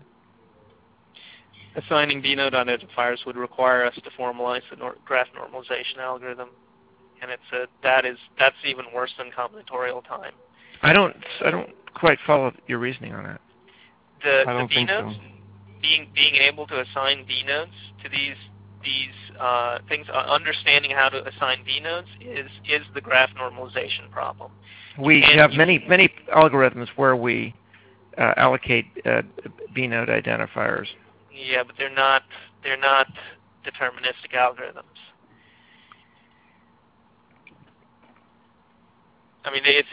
Speaker 1: Assigning bnode identifiers would require us to formalize the nor graph normalization algorithm, and it's a that is that's even worse than combinatorial time.
Speaker 5: I don't I don't quite follow your reasoning on that.
Speaker 1: The,
Speaker 4: I don't
Speaker 1: the
Speaker 4: think
Speaker 1: bnodes,
Speaker 4: so.
Speaker 1: being being able to assign bnodes to these these uh, things, uh, understanding how to assign bnodes is is the graph normalization problem.
Speaker 5: We
Speaker 1: and
Speaker 5: have many many algorithms where we uh, allocate uh, bnode identifiers.
Speaker 1: Yeah, but they're not they're not deterministic algorithms. I mean, it's it's
Speaker 4: Well,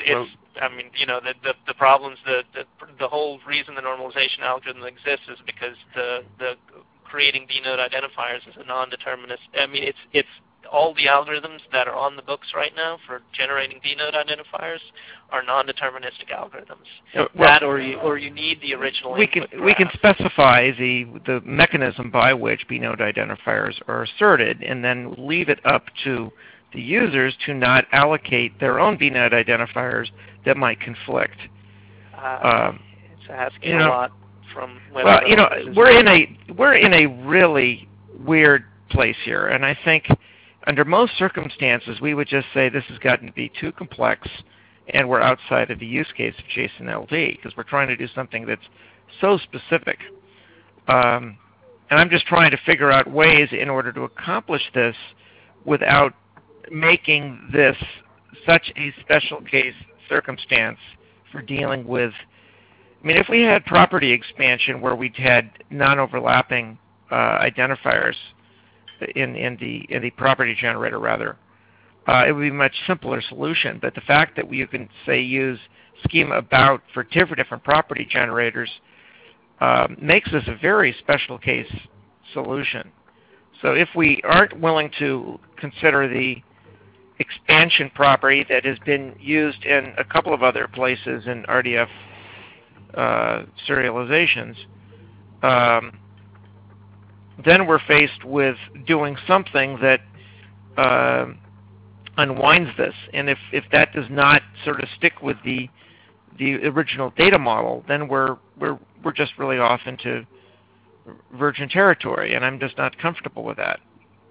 Speaker 1: I mean, you know, the the, the problems, the, the the whole reason the normalization algorithm exists is because the the creating d-node identifiers is a non-determinist. I mean, it's it's all the algorithms that are on the books right now for generating d-node identifiers are non-deterministic algorithms.
Speaker 5: Uh, well,
Speaker 1: that or you or you need the original
Speaker 5: we
Speaker 1: input
Speaker 5: can
Speaker 1: graph.
Speaker 5: we can specify the the mechanism by which b-node identifiers are asserted, and then leave it up to the users to not allocate their own b-node identifiers that might conflict.
Speaker 1: Uh,
Speaker 5: um,
Speaker 1: it's asking
Speaker 5: you know,
Speaker 1: a lot from whether
Speaker 5: well, you know,
Speaker 1: is
Speaker 5: we're in a we're in a really weird place here, and I think under most circumstances we would just say this has gotten to be too complex, and we're outside of the use case of JSON L D because we're trying to do something that's so specific. Um, and I'm just trying to figure out ways in order to accomplish this without making this such a special case circumstance for dealing with. I mean, if we had property expansion where we had non-overlapping uh, identifiers in, in the in the property generator, rather, uh, it would be a much simpler solution. But the fact that you can say use schema about for different different property generators um, makes this a very special case solution. So if we aren't willing to consider the expansion property that has been used in a couple of other places in R D F uh, serializations, um, then we're faced with doing something that uh, unwinds this. And if, if that does not sort of stick with the the original data model, then we're we're we're just really off into virgin territory, and I'm just not comfortable with that.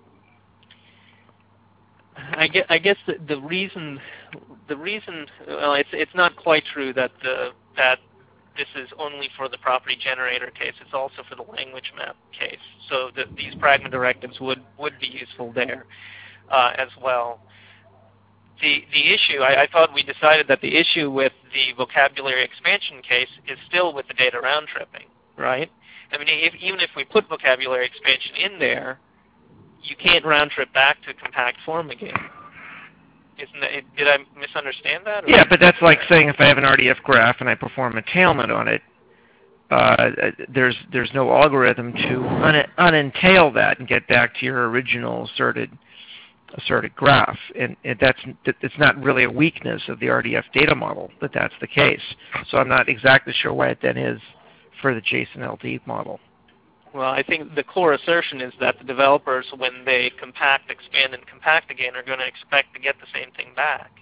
Speaker 1: I guess, I guess the, the reason, the reason, well, it's it's not quite true that the that this is only for the property generator case. It's also for the language map case. So that these pragma directives would would be useful there uh, as well. The the issue, I, I thought we decided that the issue with the vocabulary expansion case is still with the data round tripping, right? I mean, if, even if we put vocabulary expansion in there, you can't round trip back to compact form again. Isn't that, did I misunderstand that? Or?
Speaker 5: Yeah, but that's like saying if I have an R D F graph and I perform entailment on it, uh, there's there's no algorithm to un unentail that and get back to your original asserted asserted graph. And, and that's it's not really a weakness of the R D F data model that that's the case. So I'm not exactly sure why it then is for the JSON L D model.
Speaker 1: Well, I think the core assertion is that the developers, when they compact, expand, and compact again, are going to expect to get the same thing back.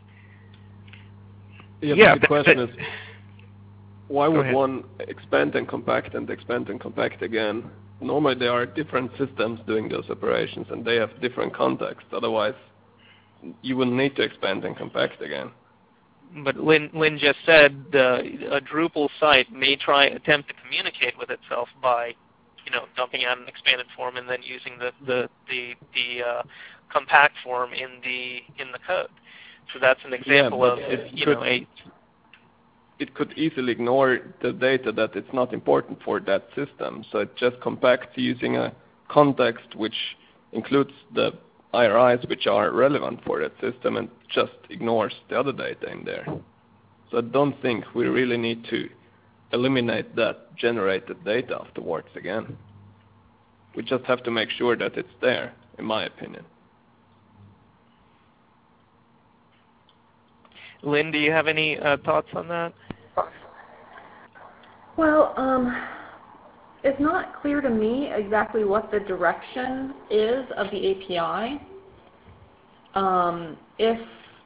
Speaker 2: Yeah,
Speaker 5: Yeah,
Speaker 2: but the
Speaker 5: but-
Speaker 2: question
Speaker 5: but-
Speaker 2: is, why
Speaker 5: Go
Speaker 2: would
Speaker 5: ahead.
Speaker 2: one expand and compact and expand and compact again? Normally there are different systems doing those operations, and they have different contexts. Otherwise, you wouldn't need to expand and compact again.
Speaker 1: But Lynn, Lynn just said uh, a Drupal site may try attempt to communicate with itself by, you know, dumping out an expanded form and then using the the the, the uh, compact form in the in the code. So that's an example
Speaker 2: yeah,
Speaker 1: of
Speaker 2: it
Speaker 1: you
Speaker 2: could,
Speaker 1: know a.
Speaker 2: It could easily ignore the data that it's not important for that system. So it just compacts using a context which includes the I R Is which are relevant for that system and just ignores the other data in there. So I don't think we really need to eliminate that generated data afterwards again. We just have to make sure that it's there, in my opinion.
Speaker 1: Lynn, do you have any uh, thoughts on that?
Speaker 3: Well, um, it's not clear to me exactly what the direction is of the A P I. Um, if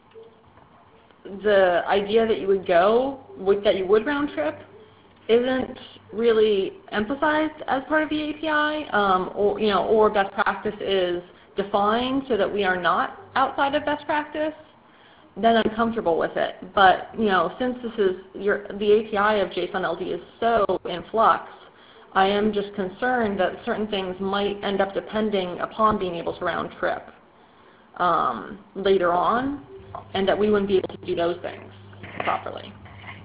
Speaker 3: the idea that you would go, with, that you would round trip, isn't really emphasized as part of the A P I, um, or you know, or best practice is defined so that we are not outside of best practice, then I'm comfortable with it. But you know, since this is your, the A P I of JSON L D is so in flux, I am just concerned that certain things might end up depending upon being able to round trip um, later on, and that we wouldn't be able to do those things properly.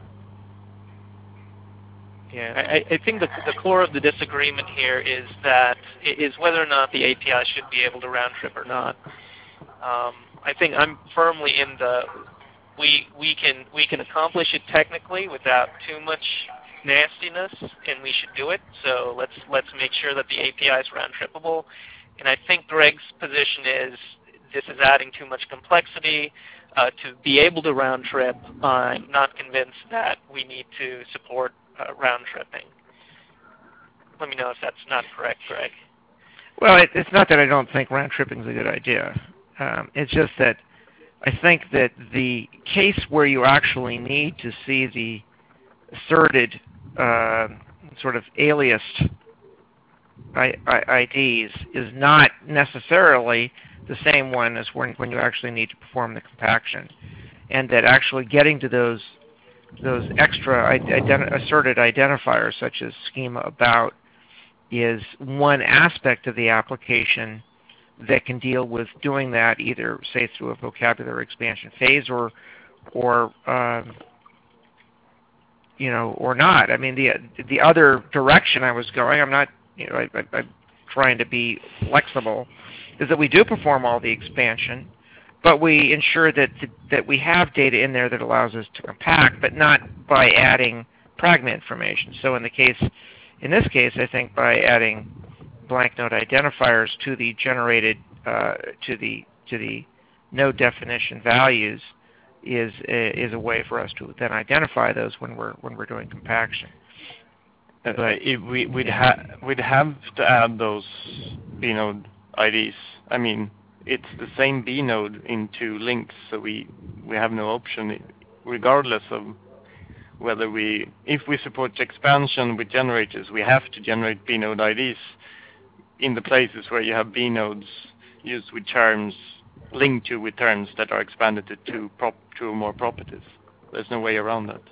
Speaker 1: Yeah, I, I think the, the core of the disagreement here is that is whether or not the A P I should be able to round trip or not. Um, I think I'm firmly in the we we can we can accomplish it technically without too much nastiness, and we should do it. So let's let's make sure that the A P I is round trippable. And I think Greg's position is this is adding too much complexity uh, to be able to round trip. I'm not convinced that we need to support uh, round tripping. Let me know if that's not correct, Greg.
Speaker 5: Well, it, it's not that I don't think round tripping is a good idea. Um, it's just that I think that the case where you actually need to see the asserted uh, sort of aliased I, I, I Ds is not necessarily the same one as when, when you actually need to perform the compaction, and that actually getting to those those extra ident asserted identifiers such as schema about is one aspect of the application that can deal with doing that either, say, through a vocabulary expansion phase or, or um, you know, or not. I mean, the the other direction I was going, I'm not, you know, I, I, I'm trying to be flexible, is that we do perform all the expansion, but we ensure that th that we have data in there that allows us to compact, but not by adding pragma information. So in the case, in this case, I think by adding blank node identifiers to the generated uh, to the to the node definition values is is a way for us to then identify those when we're when we're doing compaction.
Speaker 4: Uh, if we we'd ha we'd have to add those B node I Ds. I mean, it's the same B node in two links, so we we have no option, regardless of whether we, if we support expansion with generators, we have to generate B node I Ds in the places where you have B nodes used with terms, linked to with terms that are expanded to two, prop, two or more properties. There's no way around that.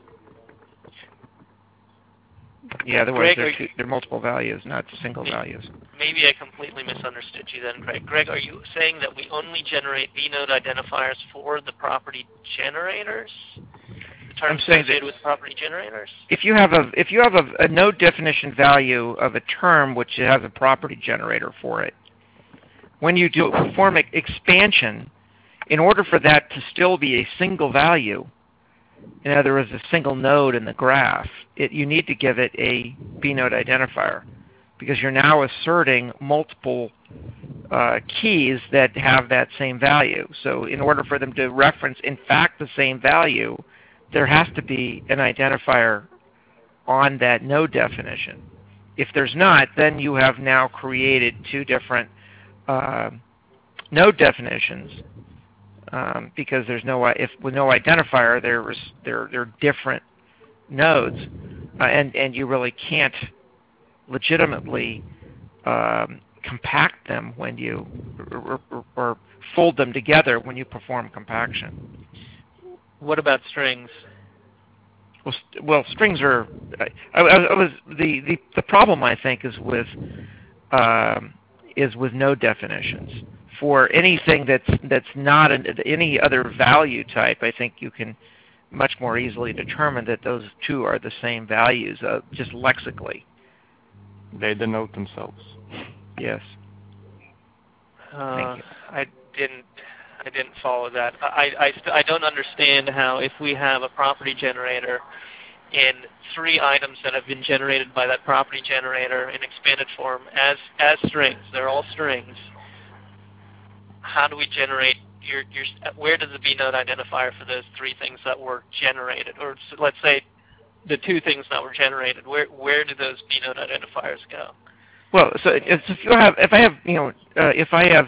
Speaker 5: Yeah, otherwise they're, two, they're multiple values, not single
Speaker 1: maybe,
Speaker 5: values.
Speaker 1: Maybe I completely misunderstood you then, Greg. Greg, are you saying that we only generate B node identifiers for the property generators? Terms
Speaker 5: I'm saying
Speaker 1: associated with property generators?
Speaker 5: If you have a if you have a, a node definition value of a term which has a property generator for it, when you do perform expansion, in order for that to still be a single value, in other words, a single node in the graph, it, you need to give it a B node identifier, because you're now asserting multiple uh, keys that have that same value. So in order for them to reference, in fact, the same value, there has to be an identifier on that node definition. If there's not, then you have now created two different uh, node definitions, um, because there's no, if with no identifier, there's they're they're different nodes, uh, and and you really can't legitimately um, compact them when you or, or, or fold them together when you perform compaction.
Speaker 1: What about strings?
Speaker 5: Well, st well, strings are. I, I, I was the, the the problem I think is with um, is with node definitions. For anything that's that's not an, any other value type, I think you can much more easily determine that those two are the same values, uh, just lexically.
Speaker 4: They denote themselves.
Speaker 5: Yes.
Speaker 1: Uh,
Speaker 5: Thank you.
Speaker 1: I didn't. I didn't follow that. I, I, st I don't understand how, if we have a property generator and three items that have been generated by that property generator in expanded form as as strings, they're all strings, how do we generate your, your where does the B node identifier for those three things that were generated? Or let's say the two things that were generated, where where do those B node identifiers go?
Speaker 5: Well, so if you have, if I have, you know, uh, if I have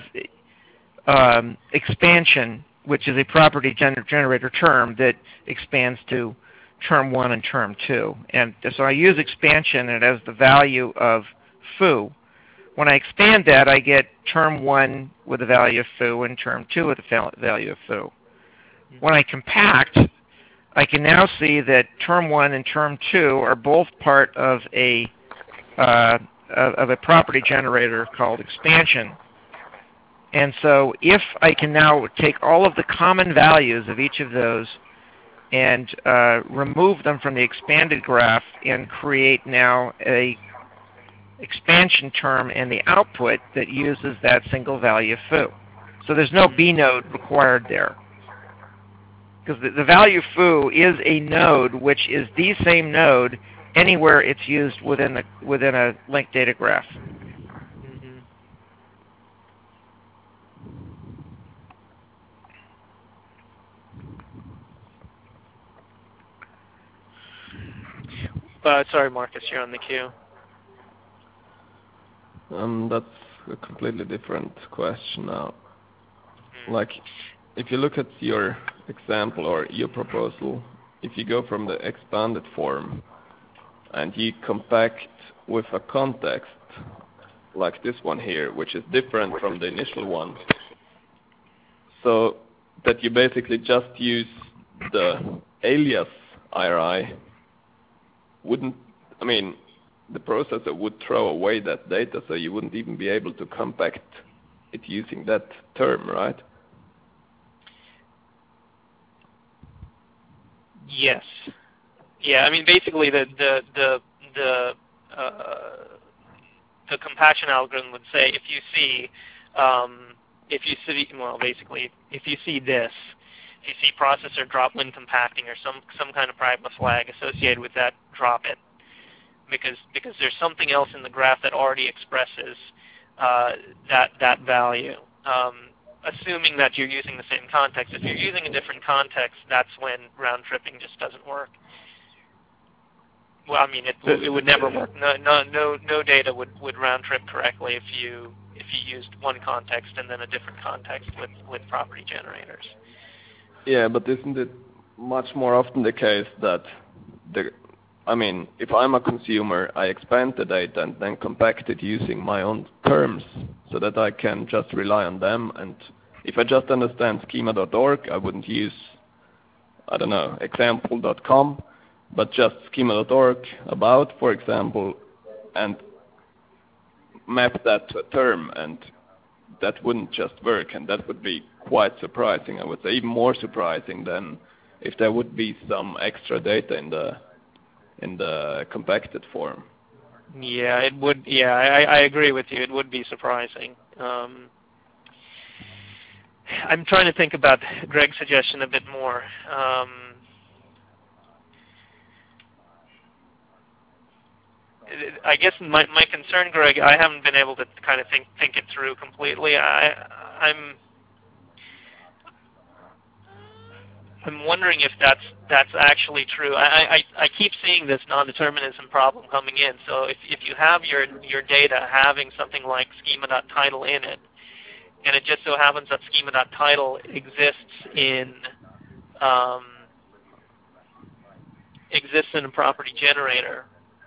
Speaker 5: Um, expansion, which is a property gener generator term that expands to term one and term two. And so I use expansion and it has the value of foo. When I expand that, I get term one with the value of foo and term two with the value of foo. When I compact, I can now see that term one and term two are both part of a uh, of a property generator called expansion. And so if I can now take all of the common values of each of those and uh, remove them from the expanded graph and create now a expansion term in the output that uses that single value foo. So there's no B node required there. Because the, the value foo is a node, which is the same node anywhere it's used within the within a linked data graph.
Speaker 1: Mm-hmm. Uh, sorry, Marcus, you're on the queue.
Speaker 2: Um, that's a completely different question now.
Speaker 1: Mm.
Speaker 2: Like, if you look at your example or your proposal, if you go from the expanded form and you compact with a context like this one here, which is different from the initial one, so that you basically just use the alias I R I, wouldn't, I mean, the processor would throw away that data, so you wouldn't even be able to compact it using that term, right?
Speaker 1: Yes. Yeah. I mean, basically, the the the the uh, the compaction algorithm would say if you see um, if you see well, basically, if you see this, if you see processor drop when compacting or some some kind of private flag associated with that, drop it, because because there's something else in the graph that already expresses uh, that that value. Um, assuming that you're using the same context. If you're using a different context, that's when round tripping just doesn't work. Well, I mean, it, it would never work. No, no, no, no data would, would round trip correctly if you if you used one context and then a different context with, with property generators.
Speaker 2: Yeah, but isn't it much more often the case that the I mean, if I'm a consumer, I expand the data and then compact it using my own terms so that I can just rely on them. And if I just understand schema dot org, I wouldn't use, I don't know, example dot com, but just schema dot org about, for example, and map that to a term, and that wouldn't just work, and that would be quite surprising. I would say even more surprising than if there would be some extra data in the in the compacted form.
Speaker 1: Yeah, it would. Yeah, I, I agree with you. It would be surprising. Um, I'm trying to think about Greg's suggestion a bit more. Um, I guess my my concern, Greg, I haven't been able to kind of think think it through completely. I I'm I'm wondering if that's that's actually true. I, I, I keep seeing this non-determinism problem coming in. So if, if you have your your data having something like schema.title in it, and it just so happens that schema.title exists in um, exists in a property generator.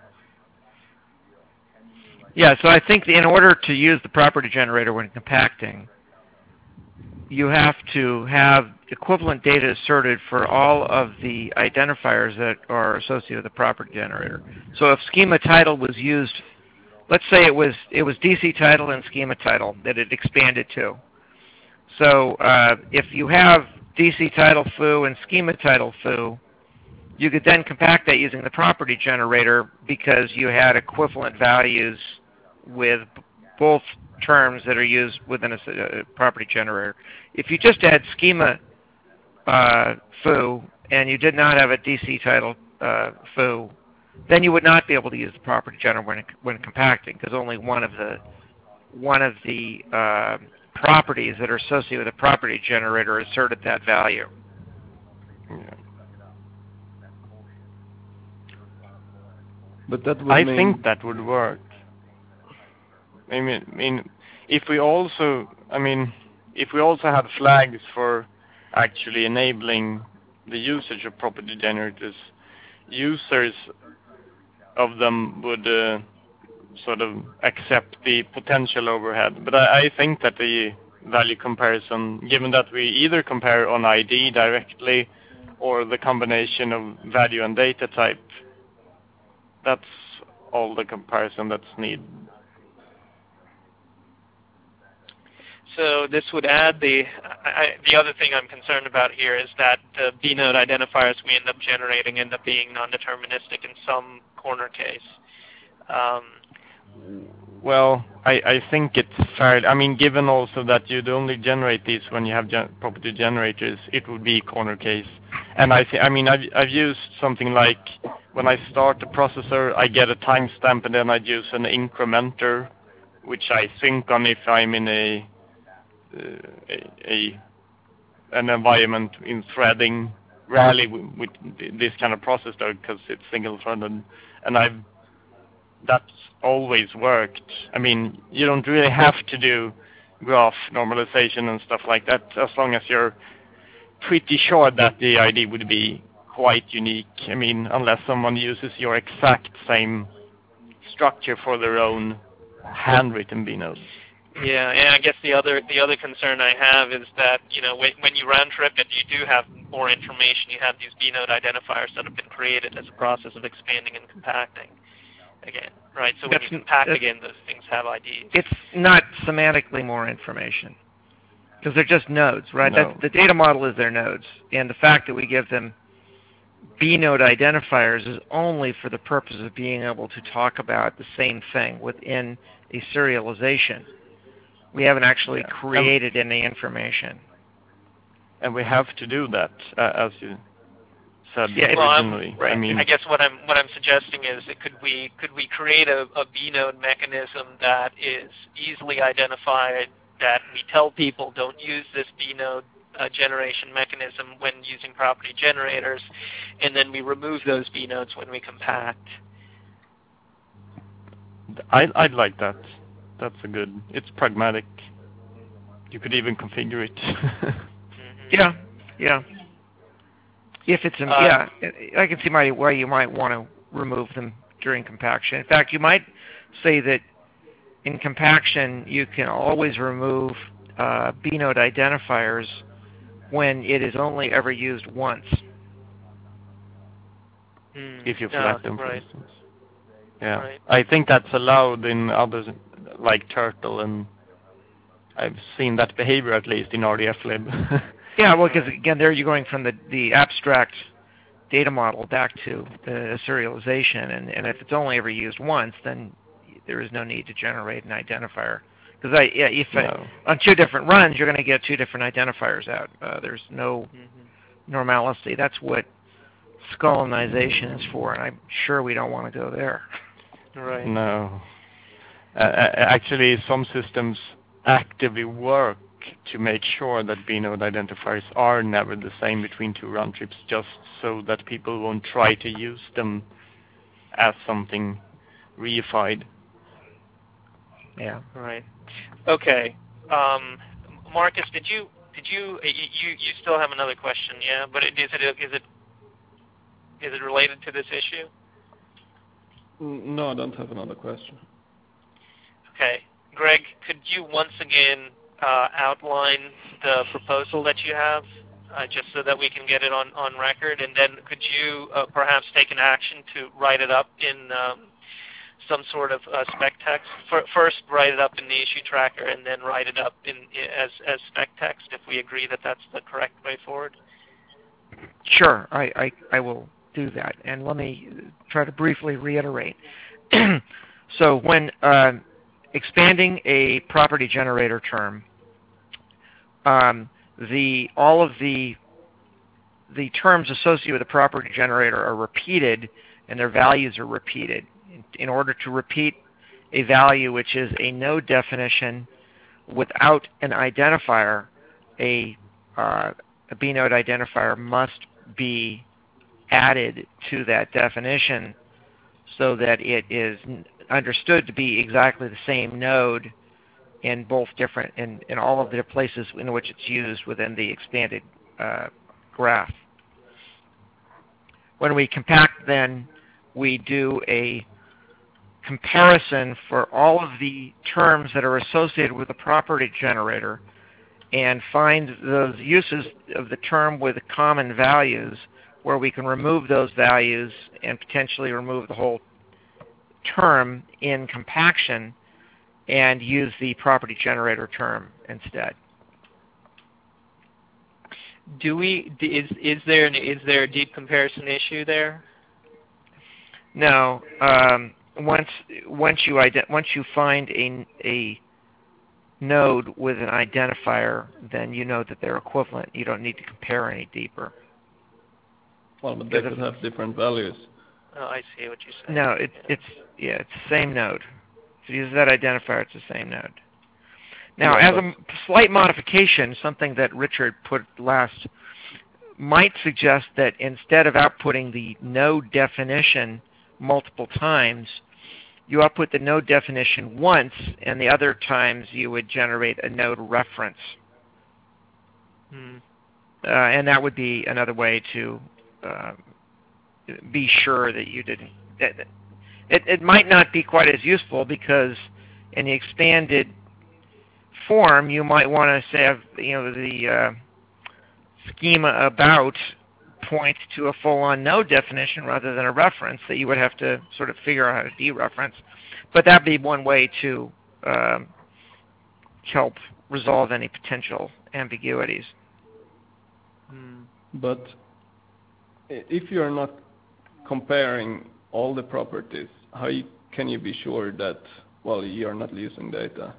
Speaker 5: Yeah, so I think in order to use the property generator when compacting, you have to have equivalent data asserted for all of the identifiers that are associated with the property generator. So if schema title was used, let's say it was it was D C title and schema title that it expanded to. So uh, if you have D C title foo and schema title foo, you could then compact that using the property generator because you had equivalent values with both terms that are used within a uh, property generator. If you just had schema uh, foo and you did not have a D C title uh, foo, then you would not be able to use the property generator when, when compacting, because only one of the one of the uh, properties that are associated with a property generator asserted that value.
Speaker 2: Yeah. But that would
Speaker 4: I
Speaker 2: mean
Speaker 4: think that would work. I mean, I mean, if we also, I mean, if we also had flags for actually enabling the usage of property generators, users of them would uh, sort of accept the potential overhead. But I, I think that the value comparison, given that we either compare on I D directly or the combination of value and data type, that's all the comparison that's needed.
Speaker 1: So this would add the I, the other thing I'm concerned about here is that the B node identifiers we end up generating end up being non-deterministic in some corner case. Um,
Speaker 4: Well, I, I think it's fair. I mean, given also that you'd only generate these when you have gen property generators, it would be corner case. and I th- I mean I've I've used something like when I start the processor, I get a timestamp, and then I use an incrementer, which I think on if I'm in a uh, a, a an environment in threading. Rarely with, with this kind of process though, because it's single-threaded, and I've that's always worked. I mean, you don't really have to do graph normalization and stuff like that, as long as you're pretty sure that the I D would be quite unique. I mean, unless someone uses your exact same structure for their own handwritten B nodes.
Speaker 1: Yeah, and I guess the other the other concern I have is that, you know, when, when you round trip it, you do have more information. You have these B node identifiers that have been created as a process of expanding and compacting again, right? So when
Speaker 5: That's,
Speaker 1: you compact
Speaker 5: that's,
Speaker 1: again, those things have I Ds.
Speaker 5: It's not semantically more information, because they're just nodes, right?
Speaker 4: No.
Speaker 5: That's, the data model is their nodes, and the fact that we give them B node identifiers is only for the purpose of being able to talk about the same thing within a serialization. We haven't actually
Speaker 4: Yeah.
Speaker 5: created um, any information.
Speaker 4: And we have to do that, uh, as you said
Speaker 5: Yeah,
Speaker 1: well,
Speaker 4: originally.
Speaker 5: right.
Speaker 4: I mean,
Speaker 1: I guess what I'm what I'm suggesting is that could we could we create a, a B node mechanism that is easily identified, that we tell people don't use this B node uh, generation mechanism when using property generators, and then we remove those B nodes when we compact.
Speaker 4: I, I'd like that. That's a good. It's pragmatic. You could even configure it.
Speaker 1: Mm-hmm.
Speaker 5: Yeah, yeah. If it's a,
Speaker 1: Uh,
Speaker 5: yeah, I can see my, why you might want to remove them during compaction. In fact, you might say that in compaction you can always remove uh, B node identifiers when it is only ever used once.
Speaker 1: Mm,
Speaker 4: If you
Speaker 1: yeah,
Speaker 4: flat them, for
Speaker 1: right.
Speaker 4: instance. Yeah,
Speaker 1: Right.
Speaker 4: I think that's allowed in others like Turtle, and I've seen that behavior at least in R D F lib.
Speaker 5: Yeah, well, because again, there you're going from the, the abstract data model back to the serialization, and, and if it's only ever used once, then there is no need to generate an identifier. Because I, yeah, if
Speaker 4: No.
Speaker 5: I, on two different runs, you're going to get two different identifiers out. Uh, there's no
Speaker 1: Mm-hmm.
Speaker 5: normality. That's what scolonization is for, and I'm sure we don't want to go there.
Speaker 1: Right.
Speaker 4: No. Uh, actually, some systems actively work to make sure that B node identifiers are never the same between two round trips, just so that people won't try to use them as something reified.
Speaker 5: Yeah.
Speaker 1: Right. Okay. Um, Marcus, did you did you you you still have another question? Yeah, but it, is it is it is it related to this issue?
Speaker 2: No, I don't have another question.
Speaker 1: Okay. Greg, could you once again uh, outline the proposal that you have, uh, just so that we can get it on, on record? And then could you uh, perhaps take an action to write it up in um, some sort of uh, spec text? For, first, write it up in the issue tracker, and then write it up in as, as spec text, if we agree that that's the correct way forward?
Speaker 5: Sure, I, I, I will do that. And let me try to briefly reiterate. So when uh, expanding a property generator term, um, the all of the the terms associated with the property generator are repeated, and their values are repeated. In, in order to repeat a value which is a node definition without an identifier, a, uh, a B node identifier must be added to that definition so that it is understood to be exactly the same node in both different, in, in all of the places in which it's used within the expanded uh, graph. When we compact, then, we do a comparison for all of the terms that are associated with the property generator and find those uses of the term with common values where we can remove those values and potentially remove the whole term in compaction and use the property generator term instead.
Speaker 1: Do we is is there an, is there a deep comparison issue there?
Speaker 5: No. Um, once once you ident- once you find a a node with an identifier, then you know that they're equivalent. You don't need to compare any deeper.
Speaker 2: Well, but they could have different values.
Speaker 1: Oh, I see what you're saying.
Speaker 5: No, it,
Speaker 1: yeah.
Speaker 5: it's yeah, it's the same node. So use that identifier, it's the same node. Now,
Speaker 2: Yeah,
Speaker 5: as a slight modification, something that Richard put last might suggest that instead of outputting the node definition multiple times, you output the node definition once, and the other times you would generate a node reference.
Speaker 1: Hmm.
Speaker 5: Uh, and that would be another way to uh, be sure that you didn't. That, it, it might not be quite as useful because in the expanded form, you might want to say, you know, the uh, schema about point to a full-on node definition rather than a reference that you would have to sort of figure out how to dereference. But that'd be one way to um, help resolve any potential ambiguities.
Speaker 1: Hmm.
Speaker 2: But if you're not comparing all the properties, how you, can you be sure that, well, you're not losing data?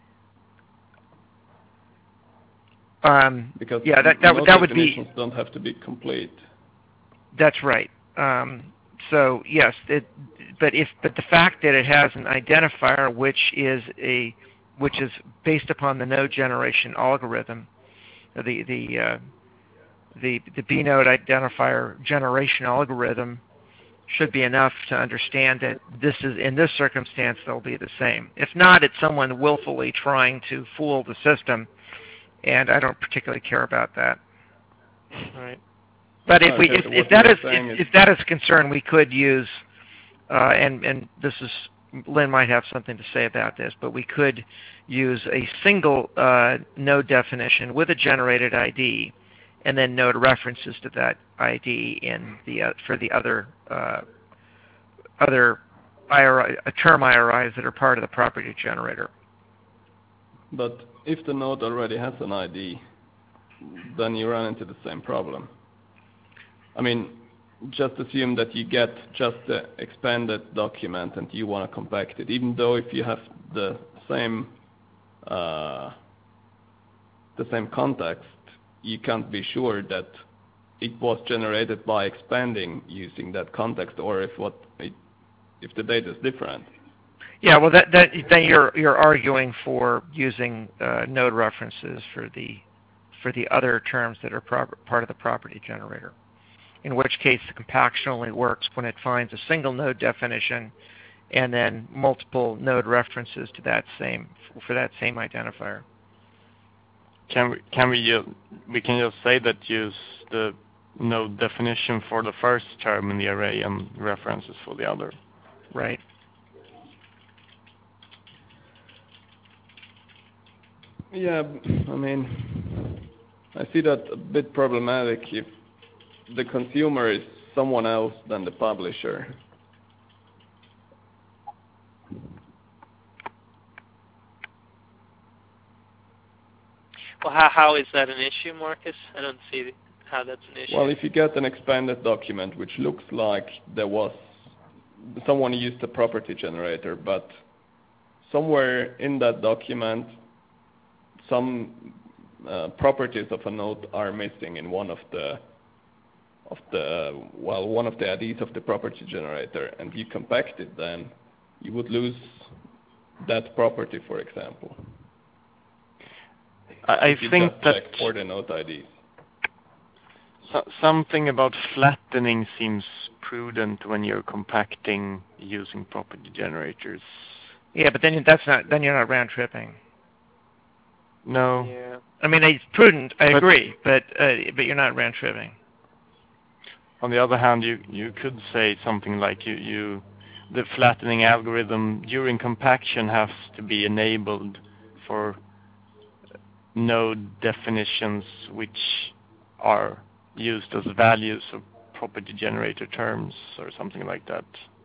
Speaker 5: Um,
Speaker 2: Because
Speaker 5: yeah, that that,
Speaker 2: node
Speaker 5: that would be.
Speaker 2: definitions don't have to be complete.
Speaker 5: That's right. Um, so yes, it, but if but the fact that it has an identifier which is a which is based upon the node generation algorithm, the the uh, the the B node identifier generation algorithm should be enough to understand that this is in this circumstance they'll be the same. If not, it's someone willfully trying to fool the system, and I don't particularly care about that.
Speaker 1: Right.
Speaker 5: But if
Speaker 2: Okay,
Speaker 5: we if,
Speaker 2: so
Speaker 5: if
Speaker 2: what
Speaker 5: that
Speaker 2: you're
Speaker 5: is
Speaker 2: saying
Speaker 5: if,
Speaker 2: is-
Speaker 5: if that is a concern, we could use uh, and and this is Lynn might have something to say about this, but we could use a single uh, node definition with a generated I D, and then node references to that I D in the uh, for the other uh, other I R I, uh, term I R Is that are part of the property generator.
Speaker 2: But if the node already has an I D, then you run into the same problem. I mean, just assume that you get just the expanded document and you want to compact it, even though if you have the same uh, the same context, you can't be sure that it was generated by expanding using that context, or if what it, if the data is different.
Speaker 5: Yeah, well, that, that then you're you're arguing for using uh, node references for the for the other terms that are pro part of the property generator. In which case, the compaction only works when it finds a single node definition and then multiple node references to that same for that same identifier.
Speaker 4: Can we can we uh, we can just say that use the node definition for the first term in the array and references for the other.
Speaker 5: Right.
Speaker 2: Yeah, I mean, I see that a bit problematic if the consumer is someone else than the publisher.
Speaker 1: Well, how how is that an issue, Marcus? I don't see how that's an issue.
Speaker 2: Well, if you get an expanded document which looks like there was someone used a property generator, but somewhere in that document some uh, properties of a node are missing in one of the of the well one of the I Ds of the property generator, and you compact it, then you would lose that property, for example.
Speaker 4: I, I
Speaker 2: if you
Speaker 4: think
Speaker 2: just
Speaker 4: that
Speaker 2: check for the node I Ds.
Speaker 4: So, something about flattening seems prudent when you're compacting using property generators.
Speaker 5: Yeah, but then that's not then you're not round tripping.
Speaker 4: No.
Speaker 1: Yeah.
Speaker 5: I mean, it's prudent. I
Speaker 4: But-
Speaker 5: agree, but uh, but you're not round tripping.
Speaker 4: On the other hand, you you could say something like you you the flattening algorithm during compaction has to be enabled for node definitions which are used as values of property generator terms or something like that.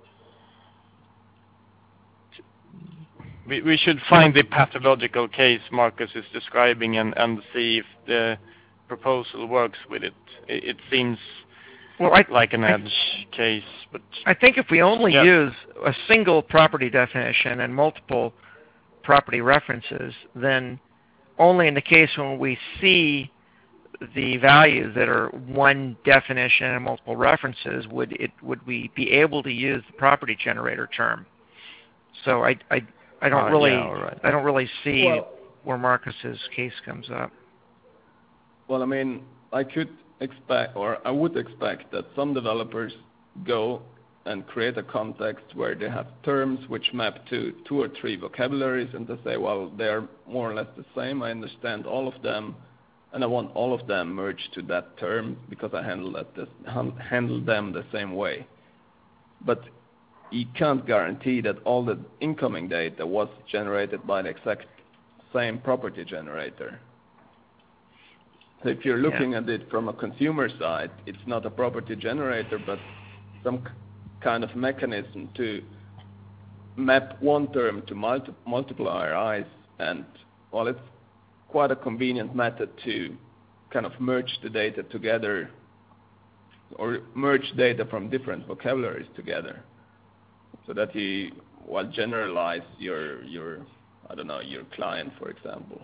Speaker 4: We, we should find the pathological case Marcus is describing and, and see if the proposal works with it. It, it seems
Speaker 5: Well, I,
Speaker 4: like an
Speaker 5: I,
Speaker 4: edge case, but
Speaker 5: I think if we only
Speaker 4: Yeah.
Speaker 5: use a single property definition and multiple property references, then only in the case when we see the values that are one definition and multiple references, would it would we be able to use the property generator term? So I I, I don't
Speaker 4: Uh,
Speaker 5: really
Speaker 4: yeah, all right.
Speaker 5: I don't really see
Speaker 2: Well,
Speaker 5: where Marcus's case comes up.
Speaker 2: well, I mean, I could expect, or I would expect that some developers go and create a context where they have terms which map to two or three vocabularies, and they say, well, they're more or less the same. I understand all of them, and I want all of them merged to that term because I handle that this, handle them the same way. But you can't guarantee that all the incoming data was generated by the exact same property generator. So if you're looking
Speaker 5: Yeah.
Speaker 2: at it from a consumer side, it's not a property generator, but some k- kind of mechanism to map one term to multi- multiplier i's, and well, it's quite a convenient method to kind of merge the data together, or merge data from different vocabularies together, so that you, well, generalize your your I don't know your client, for example.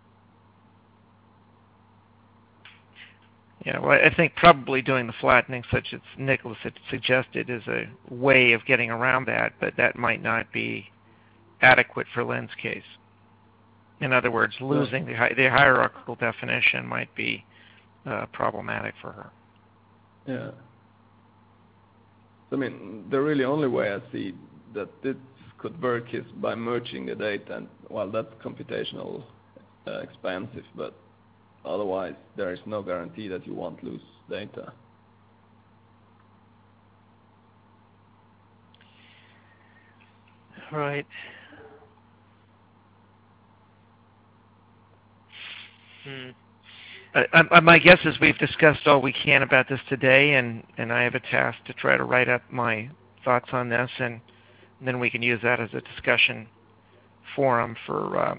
Speaker 5: Yeah, well, I think probably doing the flattening, such as Nicholas had suggested, is a way of getting around that, but that might not be adequate for Lynn's case. In other words, losing the, hi- the hierarchical definition might be uh, problematic for her.
Speaker 2: Yeah. I mean, the really only way I see that this could work is by merging the data, and well, that's computational uh, expensive, but otherwise there is no guarantee that you won't lose data.
Speaker 1: Right. Hmm.
Speaker 5: Uh, uh, my guess is we've discussed all we can about this today, and, and I have a task to try to write up my thoughts on this, and then we can use that as a discussion forum for um,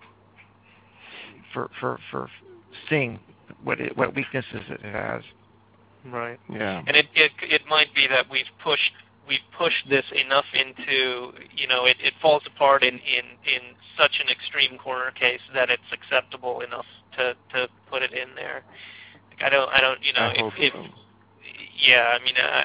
Speaker 5: for, for for seeing what it, what weaknesses it has.
Speaker 1: Right.
Speaker 4: Yeah.
Speaker 1: And it, it it might be that we've pushed we've pushed this enough into, you know, it, it falls apart in, in, in such an extreme corner case that it's acceptable enough to, to put it in there. Like I don't I don't you know
Speaker 4: I
Speaker 1: if,
Speaker 4: hope
Speaker 1: if
Speaker 4: so.
Speaker 1: yeah I mean uh,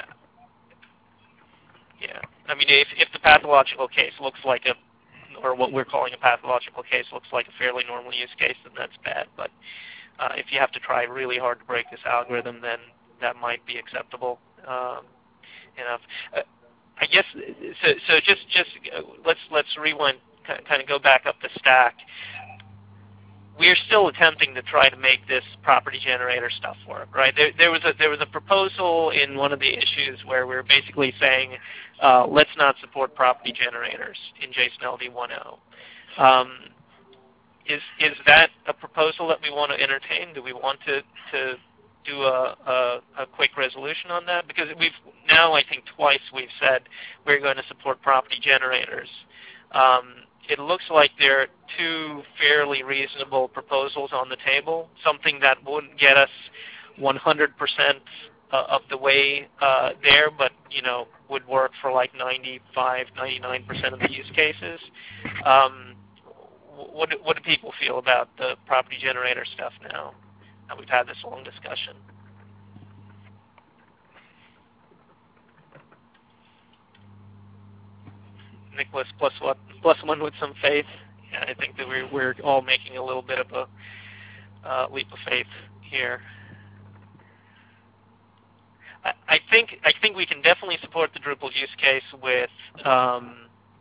Speaker 1: yeah I mean if if the pathological case looks like a, or what we're calling a pathological case looks like a fairly normal use case, then that's bad. But uh, if you have to try really hard to break this algorithm, then that might be acceptable um, enough. Uh, I guess so. So just just uh, let's let's rewind, kind of go back up the stack. We're still attempting to try to make this property generator stuff work, right? There, there was a there was a proposal in one of the issues where we we're basically saying, uh, let's not support property generators in JSON L D one point oh. Um, is is that a proposal that we want to entertain? Do we want to to do a, a, a quick resolution on that? Because we've now, I think twice we've said we're going to support property generators. Um, it looks like there are two fairly reasonable proposals on the table, something that wouldn't get us one hundred percent uh, of the way uh, there, but you know would work for like ninety-five, ninety-nine percent of the use cases. Um, what, what do people feel about the property generator stuff now that we've had this long discussion? Nicholas, plus what? Plus one with some faith. Yeah, I think that we're we're all making a little bit of a uh, leap of faith here. I, I think I think we can definitely support the Drupal use case with um,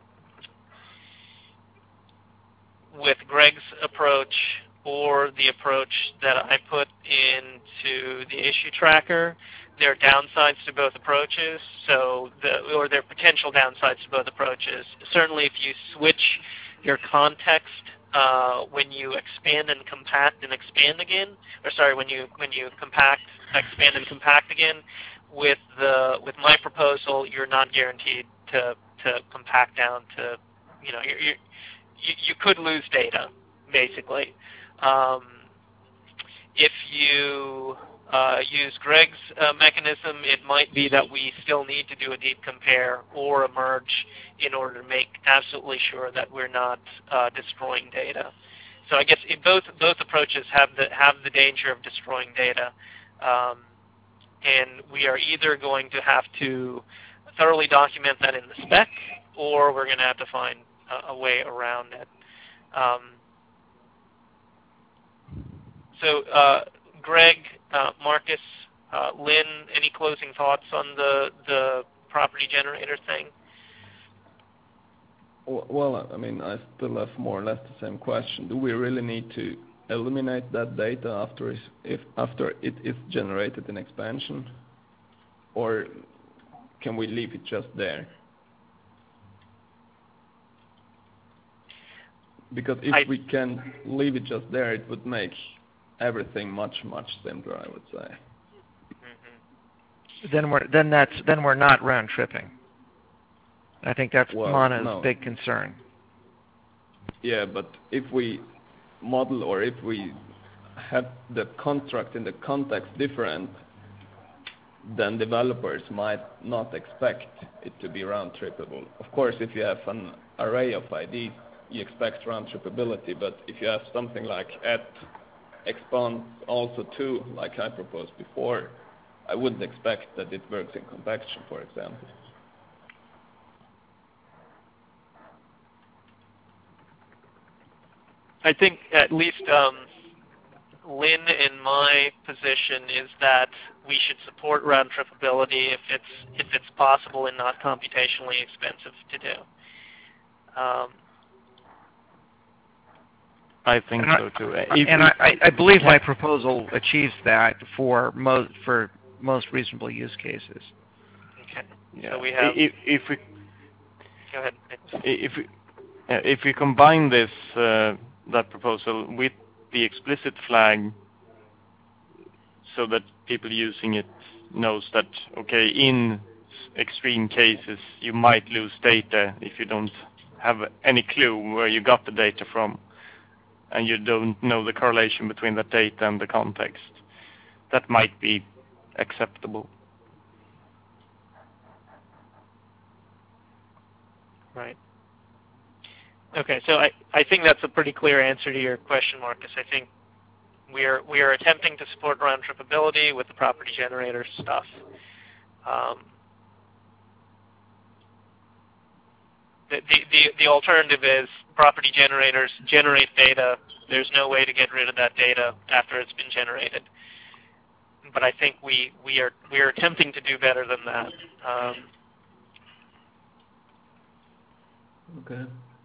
Speaker 1: with Greg's approach or the approach that I put into the issue tracker. There are downsides to both approaches, so the, or there are potential downsides to both approaches. Certainly if you switch your context uh, when you expand and compact and expand again, or sorry, when you when you compact, expand and compact again, with the with my proposal, you're not guaranteed to to compact down to, you know, you're, you're, you you could lose data, basically. Um, if you uh, use Greg's uh, mechanism, it might be that we still need to do a deep compare or a merge in order to make absolutely sure that we're not uh, destroying data. so I guess it, both both approaches have the have the danger of destroying data, um, and we are either going to have to thoroughly document that in the spec, or we're going to have to find a, a way around it. Um, so, uh, Greg, uh, Marcus, uh, Lynn, any closing thoughts on the the property generator thing?
Speaker 2: Well, I mean, I still have more or less the same question. Do we really need to eliminate that data after is, if after it is generated in expansion, or can we leave it just there? Because if I, we can leave it just there, it would make everything much much simpler, I would say.
Speaker 5: Mm-hmm. Then we're then that's then we're not round tripping. I think that's
Speaker 2: well,
Speaker 5: Mana's
Speaker 2: no.
Speaker 5: big concern.
Speaker 2: Yeah, but if we model or if we have the construct in the context different, then developers might not expect it to be round trippable. Of course, if you have an array of I Ds, you expect round trippability, but if you have something like at expand also to, like I proposed before, I wouldn't expect that it works in compaction, for example.
Speaker 1: I think at least um, Lynn and my position is that we should support round trippability if it's if it's possible and not computationally expensive to do. Um,
Speaker 4: I think and so too.
Speaker 5: I, and I, I believe my proposal achieves that for most for most reasonable use cases.
Speaker 1: Okay.
Speaker 4: Yeah.
Speaker 1: So we have.
Speaker 4: If, if we
Speaker 1: go ahead.
Speaker 4: If we if we combine this uh, that proposal with the explicit flag, so that people using it knows that okay, in extreme cases you might lose data if you don't have any clue where you got the data from, and you don't know the correlation between the data and the context. That might be acceptable.
Speaker 1: Right. Okay, so I, I think that's a pretty clear answer to your question, Marcus. I think we are we are attempting to support round trippability with the property generator stuff. Um, the, the, the, the alternative is property generators generate data. There's no way to get rid of that data after it's been generated. But I think we, we are we are attempting to do better than that. Um,
Speaker 2: okay.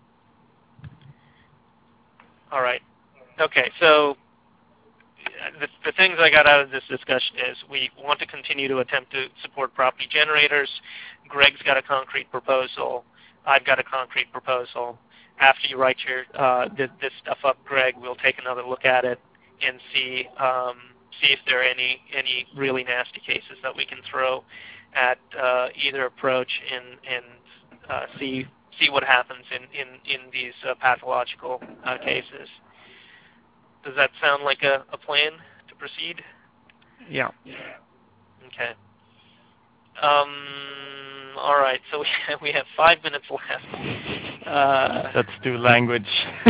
Speaker 1: All right. Okay, so the, the things I got out of this discussion is we want to continue to attempt to support property generators. Greg's got a concrete proposal. I've got a concrete proposal. After you write your uh, this, this stuff up, Greg, we'll take another look at it and see um, see if there are any any really nasty cases that we can throw at uh, either approach and and uh, see. see what happens in, in, in these uh, pathological uh, cases. Does that sound like a, a plan to proceed?
Speaker 5: Yeah.
Speaker 1: Okay. Um, all right, so we have, we have five minutes left. Uh,
Speaker 4: Let's do language.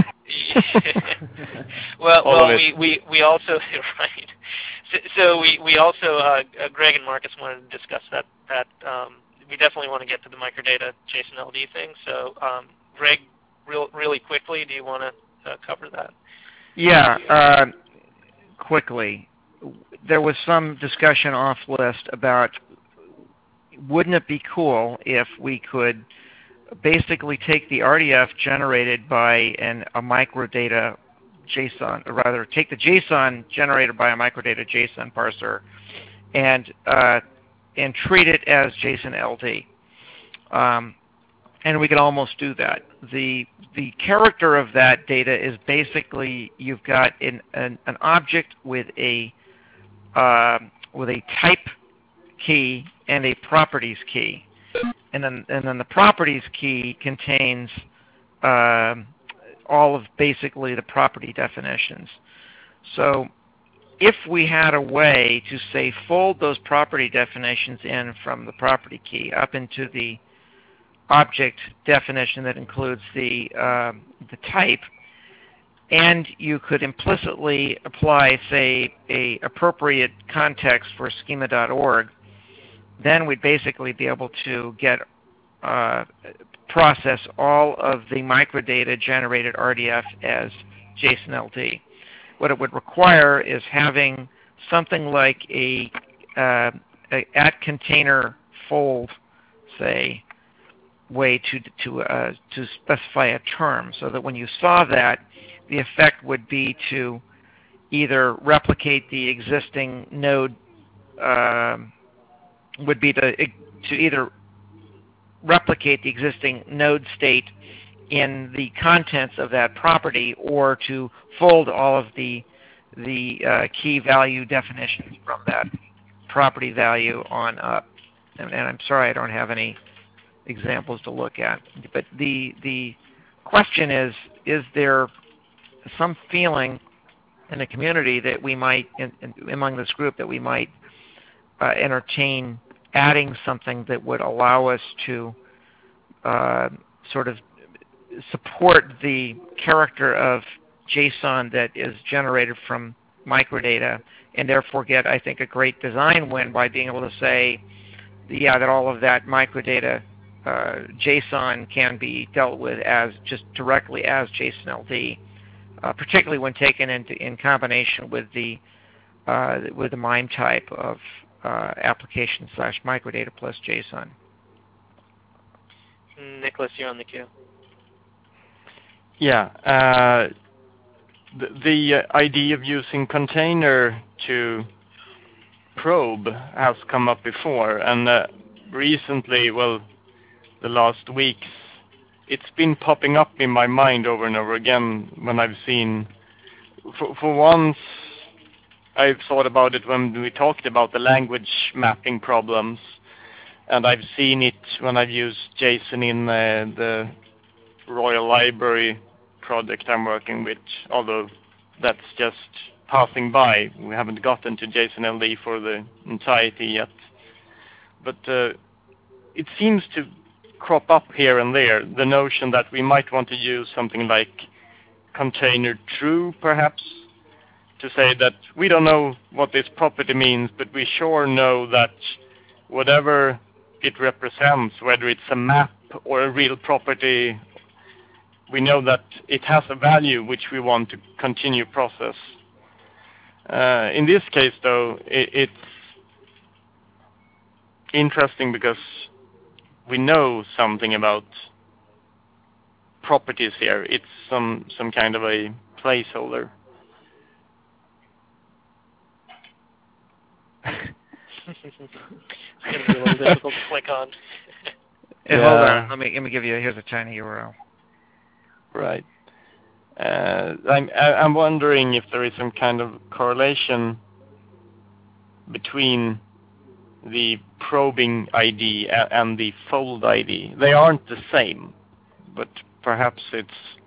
Speaker 1: well, well we, we, we also, right. So, so we, we also, uh, Greg and Marcus wanted to discuss that, that um, we definitely want to get to the microdata JSON L D thing. So, um, Greg, real, really quickly, do you want to uh, cover that?
Speaker 5: Yeah, uh, quickly. There was some discussion off list about wouldn't it be cool if we could basically take the R D F generated by an, a microdata JSON, or rather take the JSON generated by a microdata JSON parser and uh, and treat it as JSON L D. Um, and we can almost do that. The the character of that data is basically you've got an, an, an object with a uh, with a type key and a properties key. And then and then the properties key contains uh, all of basically the property definitions. So if we had a way to, say, fold those property definitions in from the property key up into the object definition that includes the, uh, the type, and you could implicitly apply, say, a appropriate context for schema dot org, then we'd basically be able to get uh, process all of the microdata generated R D F as JSON L D. What it would require is having something like a, uh, a at container fold, say, way to to uh, to specify a term, so that when you saw that, the effect would be to either replicate the existing node, uh, would be to to either replicate the existing node state in the contents of that property, or to fold all of the the uh, key value definitions from that property value on up. And, and I'm sorry I don't have any examples to look at. But the the question is, is there some feeling in the community that we might, in, in, among this group, that we might uh, entertain adding something that would allow us to uh, sort of support the character of JSON that is generated from microdata, and therefore get, I think, a great design win by being able to say, yeah, that all of that microdata uh, JSON can be dealt with as just directly as JSON L D, uh, particularly when taken into in combination with the uh, with the MIME type of uh, application slash microdata plus JSON.
Speaker 1: Nicholas, you're on the queue.
Speaker 4: Yeah, uh, the, the uh, idea of using container to probe has come up before, and uh, recently, well, the last weeks, it's been popping up in my mind over and over again when I've seen, for, for once, I've thought about it when we talked about the language mapping problems, and I've seen it when I've used JSON in uh, the Royal Library project I'm working with, although that's just passing by. We haven't gotten to JSON L D for the entirety yet. But uh, it seems to crop up here and there, the notion that we might want to use something like container true, perhaps, to say that we don't know what this property means, but we sure know that whatever it represents, whether it's a map or a real property, we know that it has a value which we want to continue process. Uh, in this case, though, it, it's interesting because we know something about properties here. It's some some kind of a placeholder.
Speaker 1: It's going to be a little difficult to click on.
Speaker 5: Yeah,
Speaker 4: Yeah.
Speaker 5: hold on. Let me let me give you. Here's a tiny U R L.
Speaker 4: Right. Uh, I'm I'm wondering if there is some kind of correlation between the probing I D and the fold I D. They aren't the same, but perhaps it's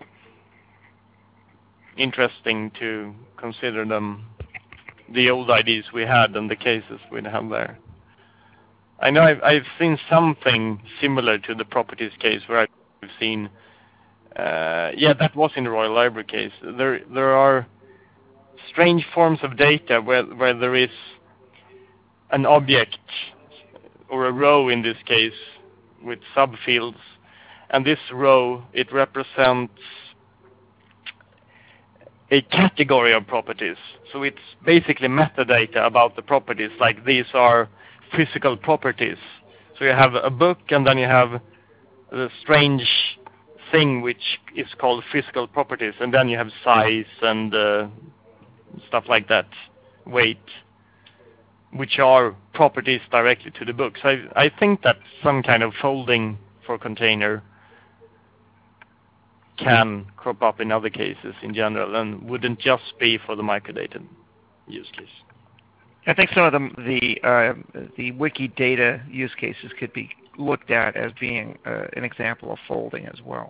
Speaker 4: interesting to consider them, the old I Ds we had and the cases we'd have there. I know I've, I've seen something similar to the properties case where I've seen, uh, yeah, that was in the Royal Library case. There there are strange forms of data where, where there is an object, or a row in this case, with subfields, and this row, it represents a category of properties. So it's basically metadata about the properties, like these are physical properties. So you have a book, and then you have the strange thing which is called physical properties, and then you have size and uh, stuff like that, weight, which are properties directly to the book. So I, I think that some kind of folding for container can crop up in other cases in general, and wouldn't just be for the microdata use case.
Speaker 5: I think some of the the, uh, the Wikidata use cases could be looked at as being uh, an example of folding as well.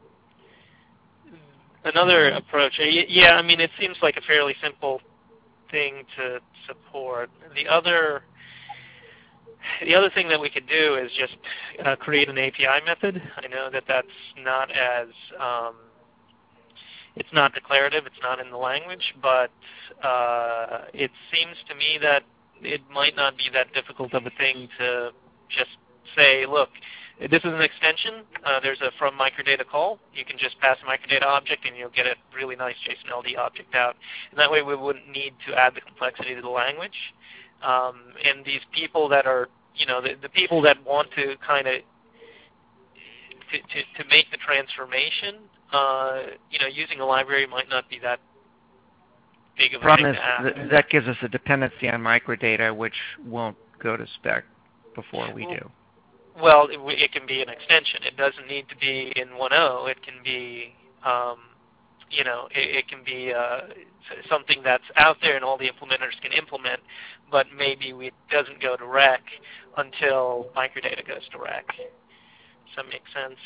Speaker 1: Another approach, yeah, I mean, it seems like a fairly simple thing to support. The other, the other thing that we could do is just uh, create an A P I method. I know that that's not as um, it's not declarative, it's not in the language, but uh, it seems to me that it might not be that difficult of a thing to just say, look, this is an extension. Uh, there's a from microdata call. You can just pass a microdata object, and you'll get a really nice JSON L D object out. And that way, we wouldn't need to add the complexity to the language. Um, and these people that are, you know, the, the people that want to kind of to, to to make the transformation, uh, you know, using a library might not be that big of a
Speaker 5: Problem
Speaker 1: thing
Speaker 5: is
Speaker 1: to ask.
Speaker 5: th- that gives us a dependency on microdata, which won't go to spec before we
Speaker 1: well,
Speaker 5: do.
Speaker 1: Well, it, it can be an extension. It doesn't need to be in one point oh. It can be, um, you know, it, it can be uh, something that's out there and all the implementers can implement, but maybe it doesn't go to rec until microdata goes to rec. Does that make sense?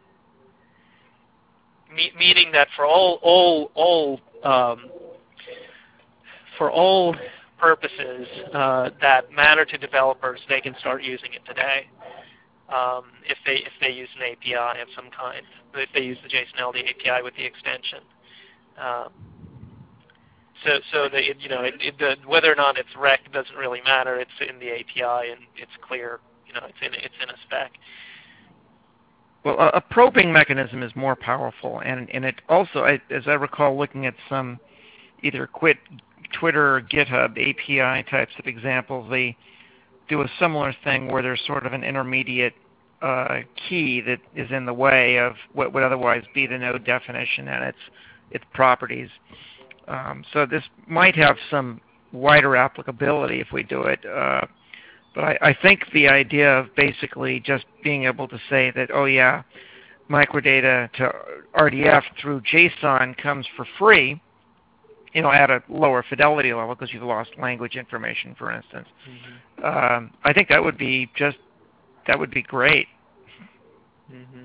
Speaker 1: Me- meaning that for all all all um, for all purposes uh, that matter to developers, they can start using it today. Um, if they if they use an A P I of some kind, if they use the JSON L D A P I with the extension, um, so so they you know it, it, the, whether or not it's rec doesn't really matter. It's in the A P I and it's clear. You know, it's in it's in a spec.
Speaker 5: Well, a, a probing mechanism is more powerful, and and it also, I, as I recall, looking at some either quit Twitter or GitHub A P I types of examples, they do a similar thing where there's sort of an intermediate uh, key that is in the way of what would otherwise be the node definition and its its properties. Um, so this might have some wider applicability if we do it. Uh, but I, I think the idea of basically just being able to say that, oh yeah, microdata to R D F through JSON comes for free, you know, at a lower fidelity level because you've lost language information, for instance. Mm-hmm. Um, I think that would be just, that would be great.
Speaker 1: Mm-hmm.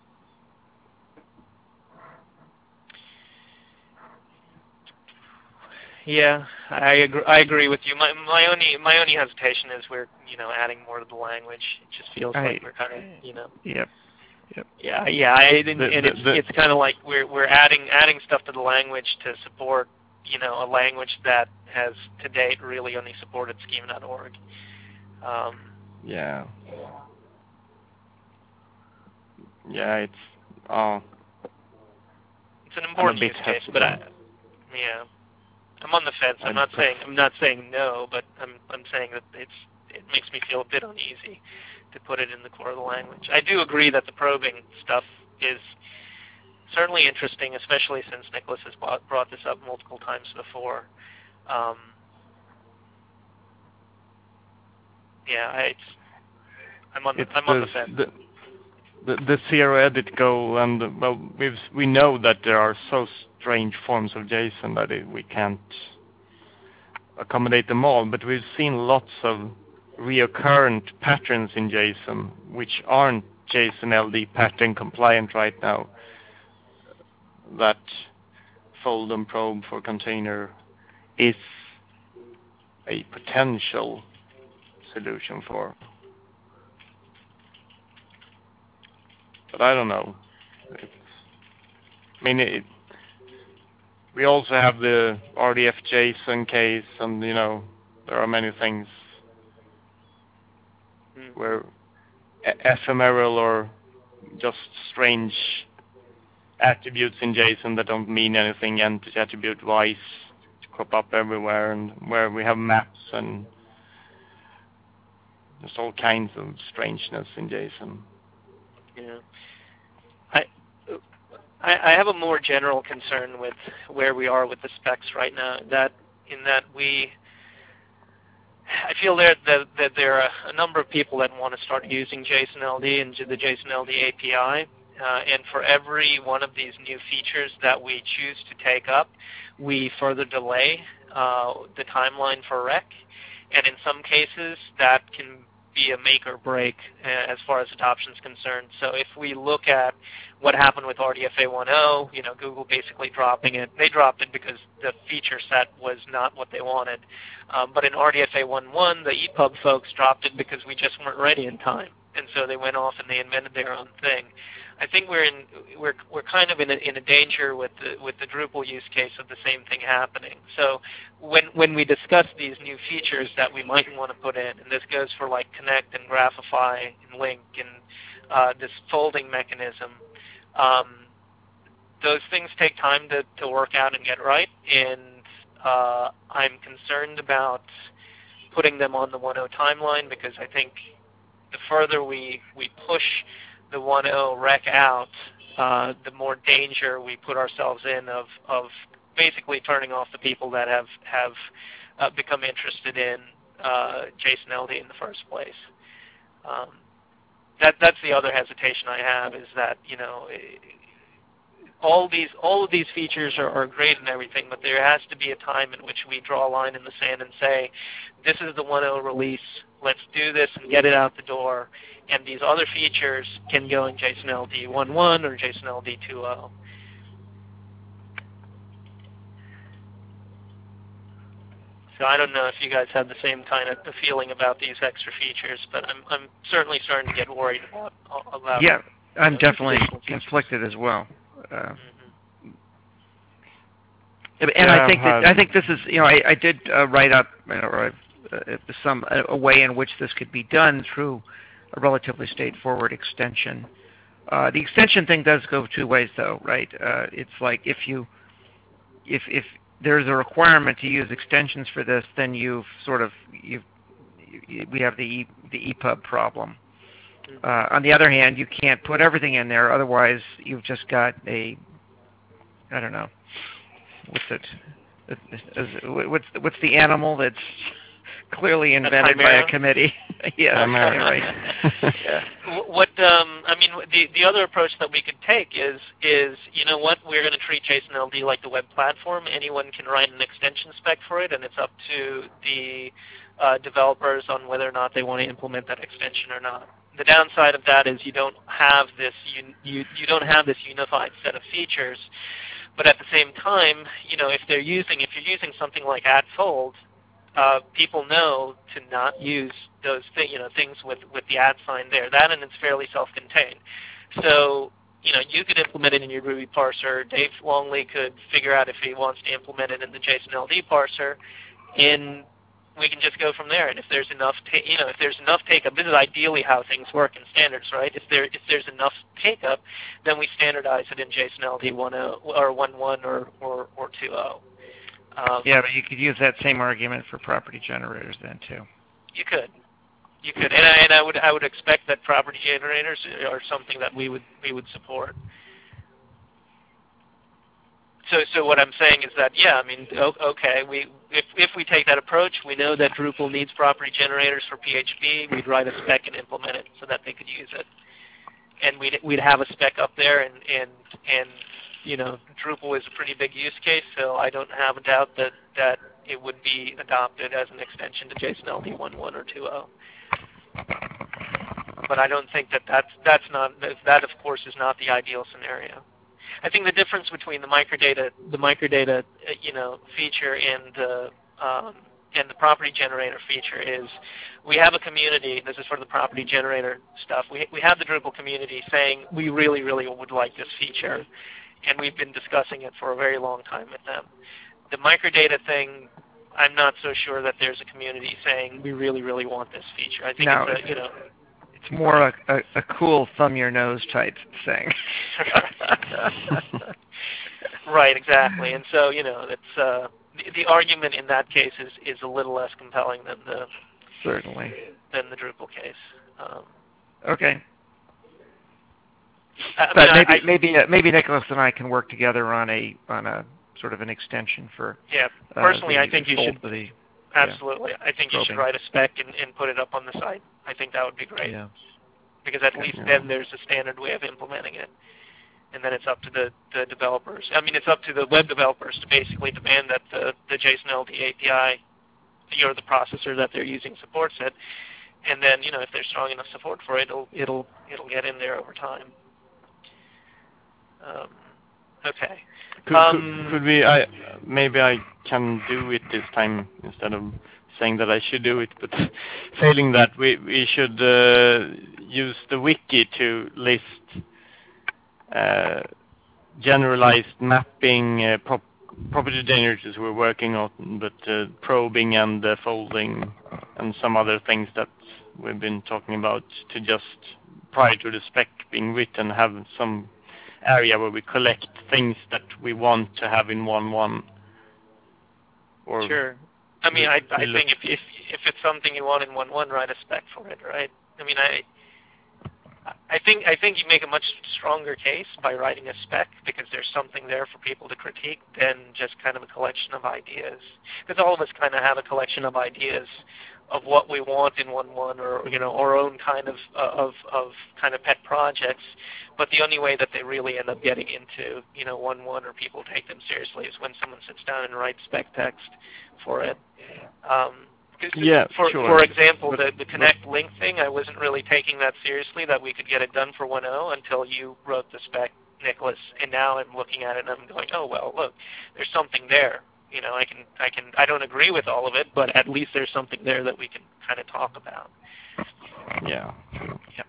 Speaker 1: Yeah, I agree. I agree with you. My my only my only hesitation is we're you know adding more to the language. It just feels
Speaker 5: I,
Speaker 1: like we're kind of you know.
Speaker 5: Yep. Yep.
Speaker 1: Yeah, yeah. I, and,
Speaker 4: the,
Speaker 1: and
Speaker 4: the,
Speaker 1: it's
Speaker 4: the,
Speaker 1: it's kind of like we're we're adding adding stuff to the language to support you know a language that has to date really only supported schema dot org. Um,
Speaker 4: yeah. Yeah, it's oh.
Speaker 1: It's an important use case, but I, yeah. I'm on the fence. I'm not saying I'm not saying no, but I'm I'm saying that it's it makes me feel a bit uneasy to put it in the core of the language. I do agree that the probing stuff is certainly interesting, especially since Nicholas has brought, brought this up multiple times before. Um, yeah, I, it's, I'm on the, I'm on the fence.
Speaker 4: The, the, the zero edit go and well, we've, we know that there are so strange forms of JSON that it, we can't accommodate them all, but we've seen lots of reoccurrent patterns in JSON which aren't JSON L D pattern compliant right now that fold and probe for container is a potential solution for. But I don't know. It's, I mean, it, we also have the R D F JSON case, and you know, there are many things mm. where e ephemeral or just strange attributes in JSON that don't mean anything entity attribute wise crop up everywhere, and where we have maps and there's all kinds of strangeness in JSON.
Speaker 1: Yeah. I, I have a more general concern with where we are with the specs right now. That in that we, I feel there that, that there are a number of people that want to start using JSON L D and the JSON L D A P I. Uh, and for every one of these new features that we choose to take up, we further delay uh, the timeline for rec. And in some cases, that can be a make or break uh, as far as adoption is concerned. So if we look at what happened with R D F A one point oh, you know, Google basically dropping it. They dropped it because the feature set was not what they wanted. Um, but in R D F A one point one, the E P U B folks dropped it because we just weren't ready in time. And so they went off and they invented their own thing. I think we're in we're we're kind of in a, in a danger with the with the Drupal use case of the same thing happening. So when when we discuss these new features that we might want to put in, and this goes for like Connect and Graphify and Link and uh, this folding mechanism, um, those things take time to, to work out and get right, and uh, I'm concerned about putting them on the one point oh timeline because I think the further we, we push the one point oh rec out, uh, the more danger we put ourselves in of, of basically turning off the people that have, have uh, become interested in uh, JSON L D in the first place. Um, that, that's the other hesitation I have is that, you know, all these all of these features are, are great and everything, but there has to be a time in which we draw a line in the sand and say, this is the one point oh release, let's do this and get it out the door, and these other features can go in JSON L D one point one or JSON L D two point oh. So I don't know if you guys have the same kind of feeling about these extra features, but I'm, I'm certainly starting to get worried about, about
Speaker 5: yeah, I'm
Speaker 1: know,
Speaker 5: definitely conflicted as well. Uh,
Speaker 1: mm-hmm.
Speaker 5: And
Speaker 4: yeah,
Speaker 5: I think that, I think this is, you know, I, I did uh, write up you know, or, uh, some a, a way in which this could be done through a relatively straightforward extension. Uh, the extension thing does go two ways, though, right? Uh, it's like if you, if if there's a requirement to use extensions for this, then you've sort of you've you, we have the e, the E P U B problem. Uh, on the other hand, you can't put everything in there, otherwise you've just got a, I don't know, what's it, what's, what's the animal that's clearly invented by a committee? Yeah, right.
Speaker 1: Yeah. What, um, I mean, the, the other approach that we could take is, is, you know what, we're going to treat JSON L D like the web platform. Anyone can write an extension spec for it, and it's up to the uh, developers on whether or not they want to implement that extension or not. The downside of that is you don't have this you, you you don't have this unified set of features, but at the same time, you know, if they're using if you're using something like @fold, uh, people know to not use those th you know things with with the at sign there. That and it's fairly self-contained. So you know you could implement it in your Ruby parser. Dave Longley could figure out if he wants to implement it in the JSON L D parser, and we can just go from there. And if there's enough, ta you know, if there's enough take-up, this is ideally how things work in standards, right? If there if there's enough take-up, then we standardize it in JSON L D one point oh or one point one or or or two point oh. Um,
Speaker 5: yeah, but you could use that same argument for property generators then too.
Speaker 1: You could, you could, and I, and I would I would expect that property generators are something that we would we would support. So, so what I'm saying is that, yeah, I mean, okay, we if if we take that approach, we know that Drupal needs property generators for P H P. We'd write a spec and implement it so that they could use it, and we'd we'd have a spec up there, and and and you know, Drupal is a pretty big use case, so I don't have a doubt that that it would be adopted as an extension to JSON L D one point one or two point oh. But I don't think that that's that's not that of course is not the ideal scenario. I think the difference between the microdata, the microdata, you know, feature and the um, and the property generator feature is, we have a community. This is for the property generator stuff. We we have the Drupal community saying we really, really would like this feature, and we've been discussing it for a very long time with them. The microdata thing, I'm not so sure that there's a community saying we really, really want this feature. I think
Speaker 5: no,
Speaker 1: it's a, you know.
Speaker 5: It's more a, a, a cool thumb your nose type thing.
Speaker 1: Right, exactly. And so, you know, it's uh, the, the argument in that case is, is a little less compelling than the
Speaker 5: certainly
Speaker 1: than the Drupal case. Um,
Speaker 5: okay.
Speaker 1: I, I
Speaker 5: but
Speaker 1: mean,
Speaker 5: maybe
Speaker 1: I,
Speaker 5: maybe uh, maybe Nicholas and I can work together on a on a sort of an extension for.
Speaker 1: Yeah, personally,
Speaker 5: uh,
Speaker 1: I think you should.
Speaker 5: The,
Speaker 1: absolutely, yeah, I think you
Speaker 5: probing.
Speaker 1: should write a spec and, and put it up on the site. I think that would be great.
Speaker 5: Yeah.
Speaker 1: Because at least
Speaker 5: yeah.
Speaker 1: then there's a standard way of implementing it. And then it's up to the, the developers. I mean, it's up to the web developers to basically demand that the, the JSON L D A P I, or the processor that they're using supports it. And then, you know, if there's strong enough support for it, it'll it'll it'll get in there over time. Um, okay.
Speaker 4: Could,
Speaker 1: um,
Speaker 4: could, could we? I maybe I can do it this time instead of saying that I should do it. But failing that, we we should uh, use the wiki to list uh, generalized mapping, uh, prop property generators we're working on, but uh, probing and uh, folding and some other things that we've been talking about to just, prior to the spec being written, have some area where we collect things that we want to have in one one. Or
Speaker 1: sure. I mean, I, I
Speaker 4: look.
Speaker 1: think if, if if it's something you want in one one, write a spec for it, right? I mean, I I think I think you make a much stronger case by writing a spec because there's something there for people to critique than just kind of a collection of ideas. Because all of us kind of have a collection of ideas of what we want in one one, or you know, our own kind of uh, of of kind of pet projects. But the only way that they really end up getting into you know one one, or people take them seriously, is when someone sits down and writes spec text for it. Um,
Speaker 4: Yeah,
Speaker 1: for
Speaker 4: sure.
Speaker 1: for example,
Speaker 4: but,
Speaker 1: the the Connect Link thing, I wasn't really taking that seriously, that we could get it done for one point oh until you wrote the spec, Nicholas. And now I'm looking at it and I'm going, oh well, look, there's something there. You know, I can I can I don't agree with all of it, but at least there's something there that we can kind of talk about.
Speaker 4: Yeah.
Speaker 1: Yeah.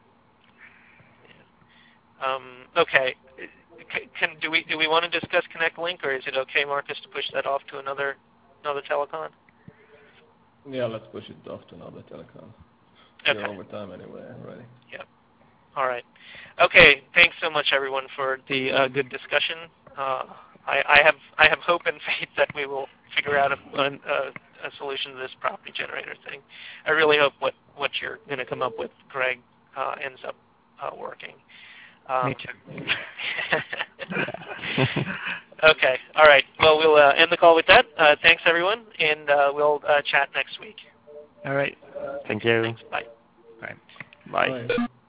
Speaker 1: yeah. Um, okay. Can do we do we want to discuss Connect Link, or is it okay, Marcus, to push that off to another another telecon?
Speaker 2: Yeah, let's push it off to another telecon.
Speaker 1: Okay.
Speaker 2: We're over time anyway, already.
Speaker 1: Yep. All right. Okay. Thanks so much, everyone, for the uh, good discussion. Uh, I, I have I have hope and faith that we will figure out a, a, a solution to this property generator thing. I really hope what, what you're going to come up with, Greg, uh, ends up uh, working. Um,
Speaker 5: Me too.
Speaker 1: Okay. All right. Well, we'll uh, end the call with that. Uh, thanks, everyone, and uh, we'll uh, chat next week.
Speaker 5: All right.
Speaker 4: Thank you.
Speaker 1: Thanks. Bye.
Speaker 5: Bye.
Speaker 4: Bye.
Speaker 2: Bye.